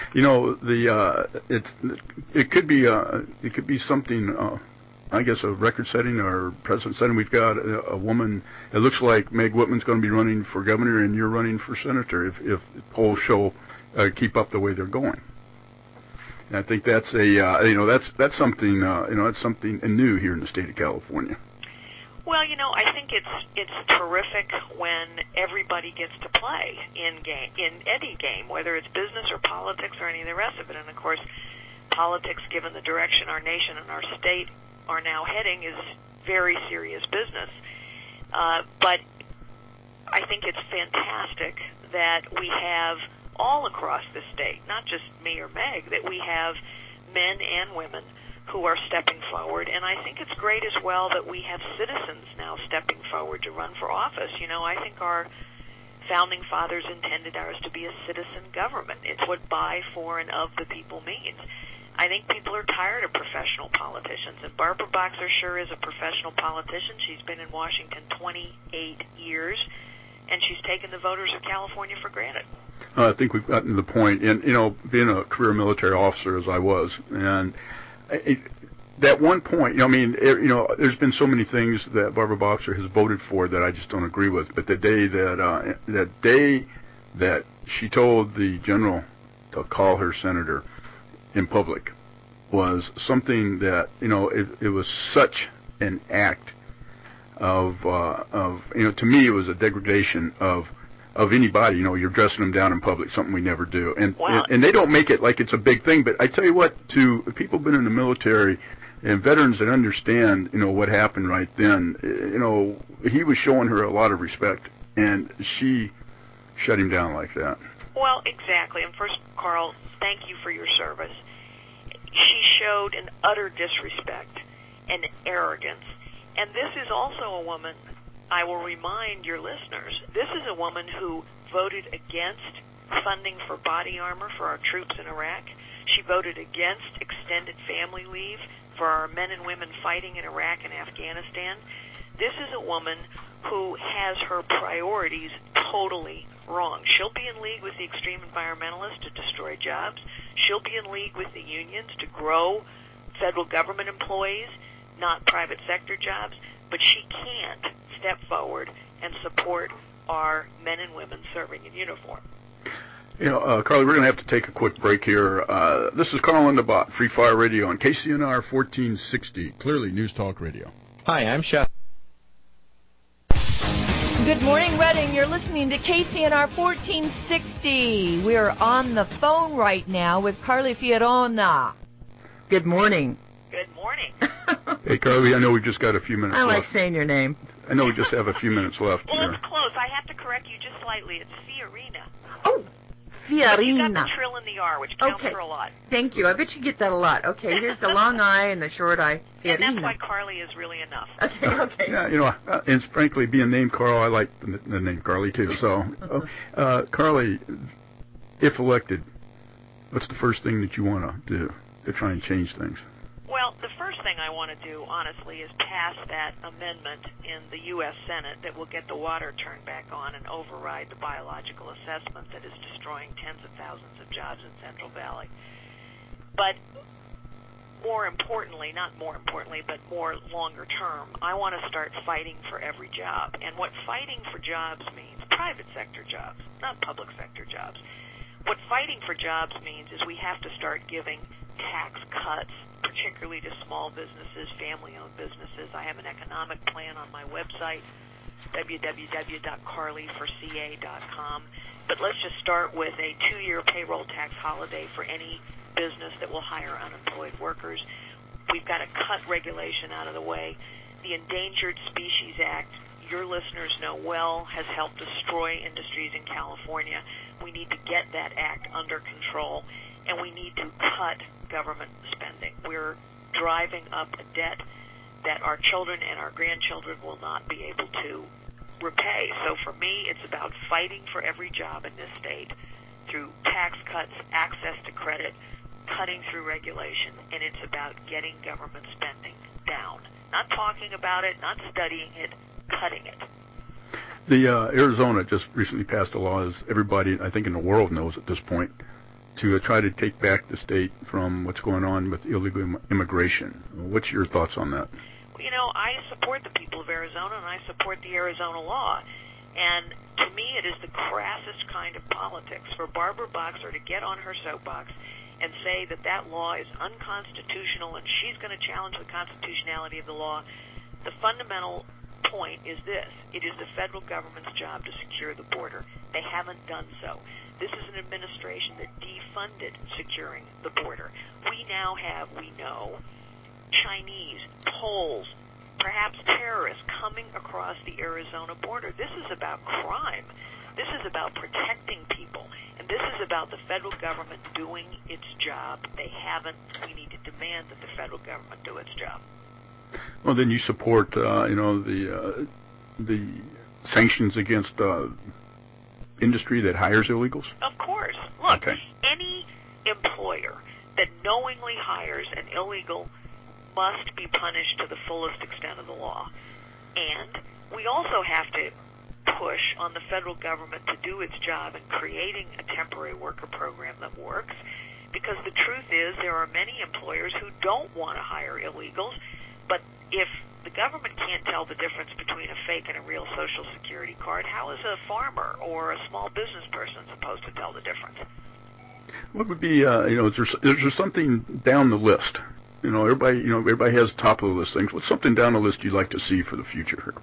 It could be something. I guess a record-setting or precedent-setting. We've got a woman. It looks like Meg Whitman's going to be running for governor, and you're running for senator if polls show keep up the way they're going. And I think that's that's something that's something new here in the state of California. Well, I think it's terrific when everybody gets to play in any game, whether it's business or politics or any of the rest of it. And of course, politics, given the direction our nation and our state are now heading, is very serious business. But I think it's fantastic that we have all across the state, not just me or Meg, that we have men and women who are stepping forward. And I think it's great as well that we have citizens now stepping forward to run for office. I think our founding fathers intended ours to be a citizen government. It's what by, for, and of the people means. I think people are tired of professional politicians, and Barbara Boxer sure is a professional politician. She's been in Washington 28 years, and she's taken the voters of California for granted. I think we've gotten to the point, and being a career military officer as I was, and that one point, there's been so many things that Barbara Boxer has voted for that I just don't agree with. But the day that she told the general to call her senator in public was something that it was such an act of to me it was a degradation of anybody. You're dressing them down in public, something we never do, and they don't make it like it's a big thing. But I tell you what, to people who've been in the military and veterans that understand what happened right then, he was showing her a lot of respect, and she shut him down like that. Well, exactly. And first, Carl, thank you for your service. She showed an utter disrespect and arrogance. And this is also a woman I will remind your listeners, this is a woman who voted against funding for body armor for our troops in Iraq. She voted against extended family leave for our men and women fighting in Iraq and Afghanistan. This is a woman who has her priorities totally wrong. She'll be in league with the extreme environmentalists to destroy jobs. She'll be in league with the unions to grow federal government employees, not private sector jobs. But she can't step forward and support our men and women serving in uniform. Carly, we're going to have to take a quick break here. This is Carl Underbot, Free Fire Radio on KCNR 1460, clearly News Talk Radio. Hi, I'm Shep. Good morning, Reading. You're listening to KCNR 1460. We are on the phone right now with Carly Fiorina. Good morning. Good morning. Hey, Carly, I know we've just got a few minutes left. I like saying your name. I know we just have a few minutes left. Well, it's close. I have to correct you just slightly. It's Fiorina. Oh, Fiorina. But you got Fiorina. the trill in the R, which counts for a lot. Thank you. I bet you get that a lot. Okay, here's the long I and the short I. Fiorina. And that's why Carly is really enough. Okay. Yeah, and frankly, being named Carl, I like the name Carly, too. So, Carly, if elected, what's the first thing that you want to do to try and change things? Well, the first thing I want to do, honestly, is pass that amendment in the U.S. Senate that will get the water turned back on and override the biological assessment that is destroying tens of thousands of jobs in Central Valley. But more importantly, not more importantly, but more longer term, I want to start fighting for every job. And what fighting for jobs means, private sector jobs, not public sector jobs. What fighting for jobs means is we have to start giving tax cuts, particularly to small businesses, family-owned businesses. I have an economic plan on my website, www.carlyforca.com. But let's just start with a 2-year payroll tax holiday for any business that will hire unemployed workers. We've got to cut regulation out of the way. The Endangered Species Act, your listeners know well, has helped destroy industries in California. We need to get that act under control, and we need to cut government spending. We're driving up a debt that our children and our grandchildren will not be able to repay. So for me, it's about fighting for every job in this state through tax cuts, access to credit, cutting through regulation, and it's about getting government spending down. Not talking about it, not studying it, cutting it. The Arizona just recently passed a law, as everybody, I think, in the world knows at this point, to try to take back the state from what's going on with illegal immigration. What's your thoughts on that? Well, I support the people of Arizona, and I support the Arizona law. And to me, it is the crassest kind of politics for Barbara Boxer to get on her soapbox and say that that law is unconstitutional and she's going to challenge the constitutionality of the law. The fundamental point is this. It is the federal government's job to secure the border. They haven't done so. This is an administration that defunded securing the border. We now have, we know, Chinese, Poles, perhaps terrorists coming across the Arizona border. This is about crime. This is about protecting people. And this is about the federal government doing its job. They haven't. We need to demand that the federal government do its job. Well, then you support, the sanctions against industry that hires illegals? Of course. Look, okay. Any employer that knowingly hires an illegal must be punished to the fullest extent of the law. And we also have to push on the federal government to do its job in creating a temporary worker program that works, because the truth is there are many employers who don't want to hire illegals, but if the government can't tell the difference between a fake and a real Social Security card, how is a farmer or a small business person supposed to tell the difference? What would be, is there something down the list? Everybody has top of the list things. What's something down the list you'd like to see for the future here?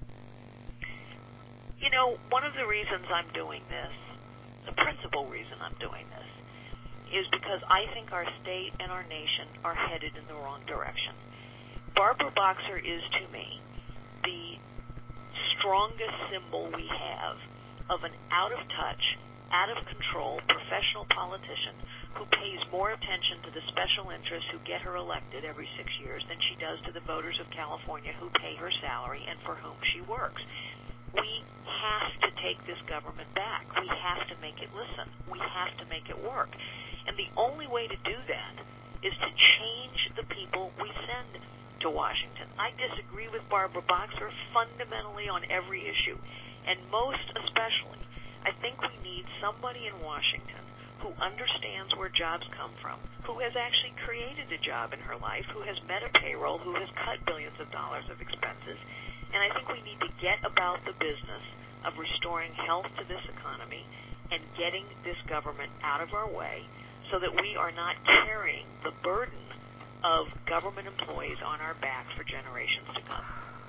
One of the reasons I'm doing this, the principal reason I'm doing this, is because I think our state and our nation are headed in the wrong direction. Barbara Boxer is, to me, the strongest symbol we have of an out-of-touch, out-of-control professional politician who pays more attention to the special interests who get her elected every 6 years than she does to the voters of California who pay her salary and for whom she works. We have to take this government back. We have to make it listen. We have to make it work. And the only way to do that is to change the people we send to Washington. I disagree with Barbara Boxer fundamentally on every issue, and most especially, I think we need somebody in Washington who understands where jobs come from, who has actually created a job in her life, who has met a payroll, who has cut billions of dollars of expenses. And I think we need to get about the business of restoring health to this economy and getting this government out of our way so that we are not carrying the burden of government employees on our backs for generations to come.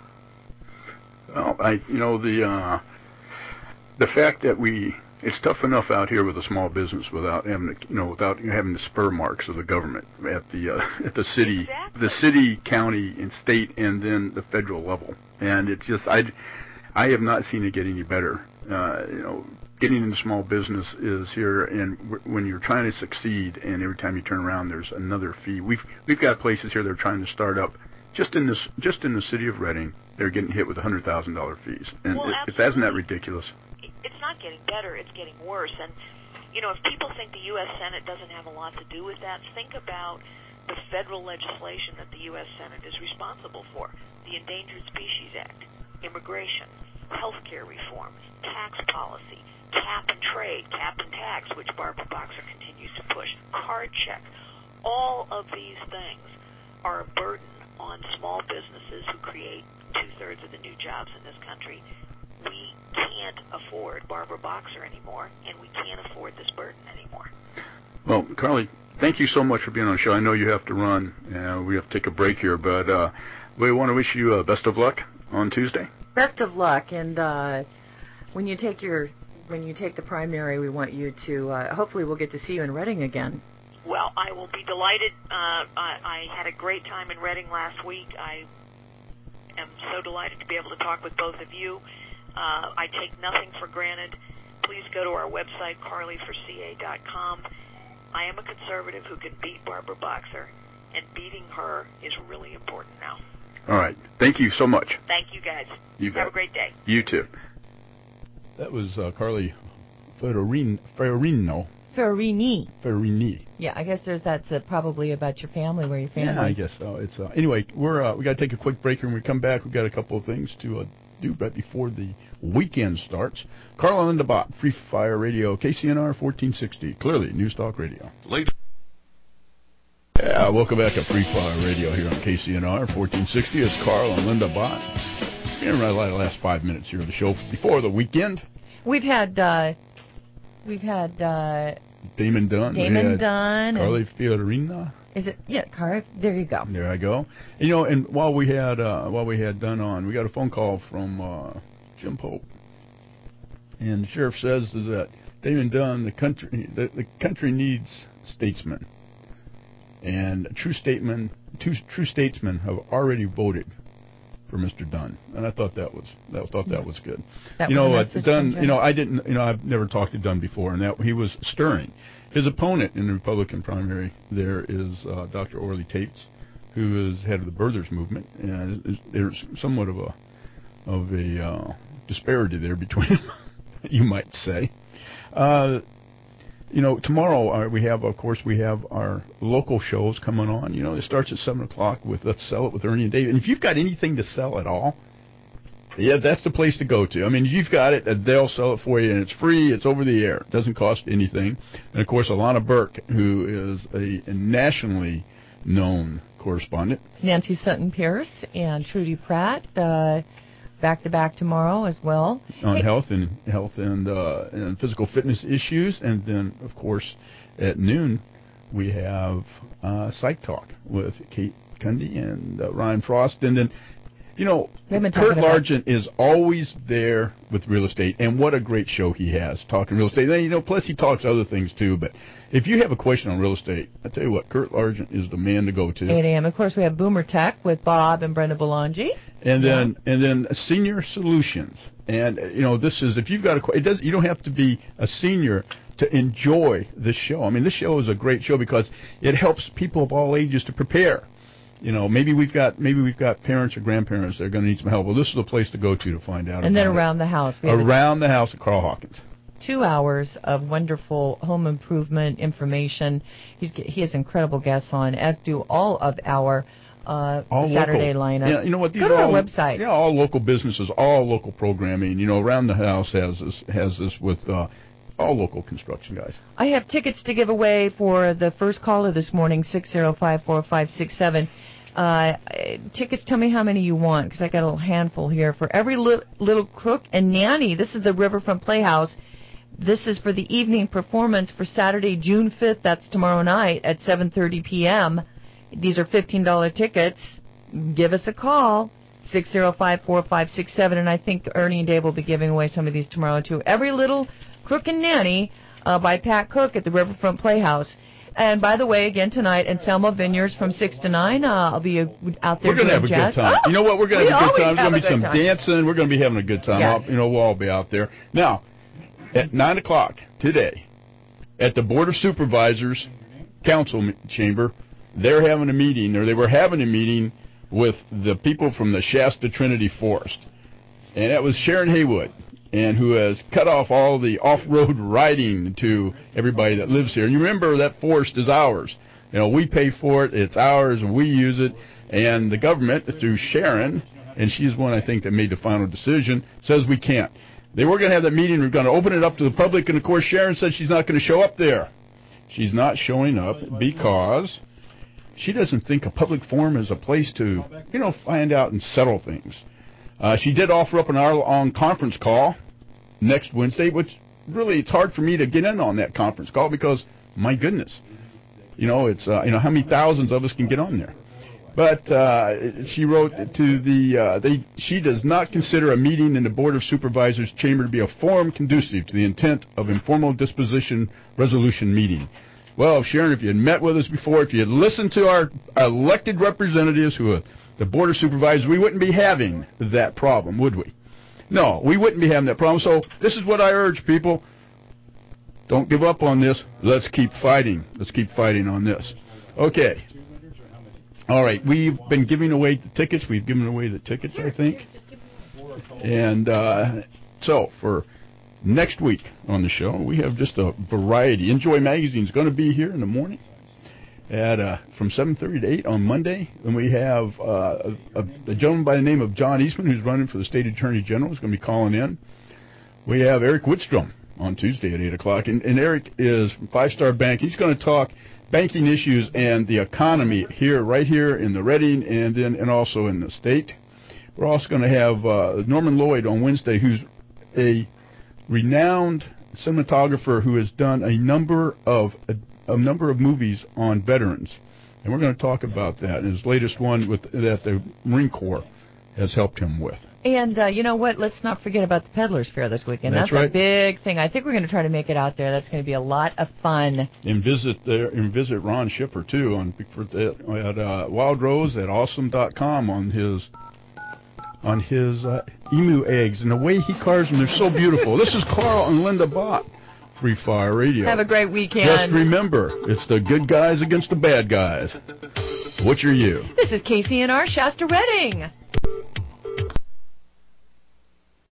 Well, the fact that it's tough enough out here with a small business without having the spur marks of the government at the city, exactly. The city, county, and state, and then the federal level. And it's just I have not seen it get any better. Getting into small business is here, and when you're trying to succeed, and every time you turn around, there's another fee. We've got places here that are trying to start up just in the city of Redding. They're getting hit with $100,000 fees, and isn't that ridiculous? It's not getting better, it's getting worse. And, if people think the U.S. Senate doesn't have a lot to do with that, think about the federal legislation that the U.S. Senate is responsible for. The Endangered Species Act, immigration, health care reform, tax policy, cap and trade, cap and tax, which Barbara Boxer continues to push, card check. All of these things are a burden on small businesses who create two-thirds of the new jobs in this country. We can't afford Barbara Boxer anymore, and we can't afford this burden anymore. Well, Carly, thank you so much for being on the show. I know you have to run. We have to take a break here, but we want to wish you best of luck on Tuesday. Best of luck, and when you take the primary, we want you to. Hopefully, we'll get to see you in Redding again. Well, I will be delighted. I had a great time in Redding last week. I am so delighted to be able to talk with both of you. I take nothing for granted. Please go to our website, carlyforca.com. I am a conservative who can beat Barbara Boxer, and beating her is really important now. All right. Thank you so much. Thank you, guys. You bet. Have a great day. You too. That was Carly Ferrini. Yeah, I guess that's probably about your family, where your family. Yeah, I guess so. It's anyway. We got to take a quick break, and when we come back, we've got a couple of things to do right before the weekend starts. Carl and Linda Bott, Free Fire Radio, KCNR 1460, clearly News Talk Radio. Later. Yeah, welcome back to Free Fire Radio here on KCNR 1460. It's Carl and Linda Bott. We're going to the last 5 minutes here of the show before the weekend. We've had Damon Dunn. Carly Fiorina. Is it? Yeah, Carly. There you go. There I go. And while we had Dunn on, we got a phone call from Jim Pope, and the sheriff says is that Damon Dunn, the country needs statesmen, and true statesmen have already voted for Mr. Dunn, and I thought that was good. Dunn. I've never talked to Dunn before, and that he was stirring. His opponent in the Republican primary there is Dr. Orly Tates, who is head of the birthers movement, and there's somewhat of a disparity there between them, you might say. Tomorrow we have our local shows coming on. It starts at 7:00 with Let's Sell It with Ernie and Dave. And if you've got anything to sell at all, yeah, that's the place to go to. I mean, if you've got it, they'll sell it for you, and it's free. It's over the air. It doesn't cost anything. And of course, Alana Burke, who is a nationally known correspondent, Nancy Sutton Pierce and Trudy Pratt. Back to back tomorrow as well on health and physical fitness issues, and then of course at noon we have Psych Talk with Kate Cundy and Ryan Frost, and then You know, Kurt Largent is always there with real estate, and what a great show he has, talking real estate. And, you know, plus he talks other things, too. But if you have a question on real estate, I tell you what, Kurt Largent is the man to go to. 8 a.m. Of course, we have Boomer Tech with Bob and Brenda Belangi. And then Senior Solutions. And, you know, this is, if you've got you don't have to be a senior to enjoy this show. I mean, this show is a great show because it helps people of all ages to prepare. You know, maybe we've got parents or grandparents that are going to need some help. Well, this is the place to go to find out. And then around the house. Around the house at Carl Hawkins. 2 hours of wonderful home improvement information. He has incredible guests on, as do all of our Saturday lineup. Yeah, you know what? Go to our website. Yeah, all local businesses, all local programming. You know, Around the House has this with all local construction guys. I have tickets to give away for the first caller this morning, 605-4567. Tickets, tell me how many you want, because I got a little handful here. For every little crook and nanny, this is the Riverfront Playhouse. This is for the evening performance for Saturday, June 5th. That's tomorrow night at 7:30 p.m. These are $15 tickets. Give us a call, 605-4567, and I think Ernie and Dave will be giving away some of these tomorrow, too. Every Little Crook and Nanny by Pat Cook at the Riverfront Playhouse. And by the way, again tonight in Selma Vineyards from 6 to 9, I'll be out there. We're going to have a good time. You know what? We're going to have a good time. There's going to be some dancing. We're going to be having a good time. Yes. We'll all be out there. Now, at 9 o'clock today, at the Board of Supervisors Council Chamber, they're having a meeting, or they were having a meeting with the people from the Shasta Trinity Forest. And that was Sharon Haywood, and who has cut off all the off-road riding to everybody that lives here. And you remember that forest is ours. You know, we pay for it. It's ours, and we use it. And the government, through Sharon, and she's one, I think, that made the final decision, says we can't. They were going to have that meeting. We're going to open it up to the public. And, of course, Sharon said she's not going to show up there. She's not showing up because she doesn't think a public forum is a place to, you know, find out and settle things. She did offer up an hour-long conference call next Wednesday, which really it's hard for me to get in on that conference call because, my goodness, you know, it's how many thousands of us can get on there. But she wrote to she does not consider a meeting in the Board of Supervisors chamber to be a forum conducive to the intent of informal disposition resolution meeting. Well, Sharon, if you had met with us before, if you had listened to our elected representatives who are the Board of Supervisors, we wouldn't be having that problem, would we? No, we wouldn't be having that problem. So this is what I urge people. Don't give up on this. Let's keep fighting. Let's keep fighting on this. Okay. All right. We've been giving away the tickets. We've given away the tickets, I think. And so for next week on the show, we have just a variety. Enjoy Magazine is going to be here in the morning at from 7:30 to 8 on Monday. And we have a gentleman by the name of John Eastman, who's running for the State Attorney General, is going to be calling in. We have Eric Whitstrom on Tuesday at 8 o'clock. And Eric is from Five Star Bank. He's going to talk banking issues and the economy right here in the Reading and also in the state. We're also going to have Norman Lloyd on Wednesday, who's a renowned cinematographer who has done a number of movies on veterans, and we're going to talk about that. And his latest one that the Marine Corps has helped him with. And you know what? Let's not forget about the Peddlers Fair this weekend. That's right. A big thing. I think we're going to try to make it out there. That's going to be a lot of fun. And visit Ron Schiffer too at Wild Rose at awesome.com on his emu eggs, and the way he carves them, they're so beautiful. This is Carl and Linda Bott, Free Fire Radio. Have a great weekend. Just remember, it's the good guys against the bad guys. Which are you? This is KCNR Shasta Reading.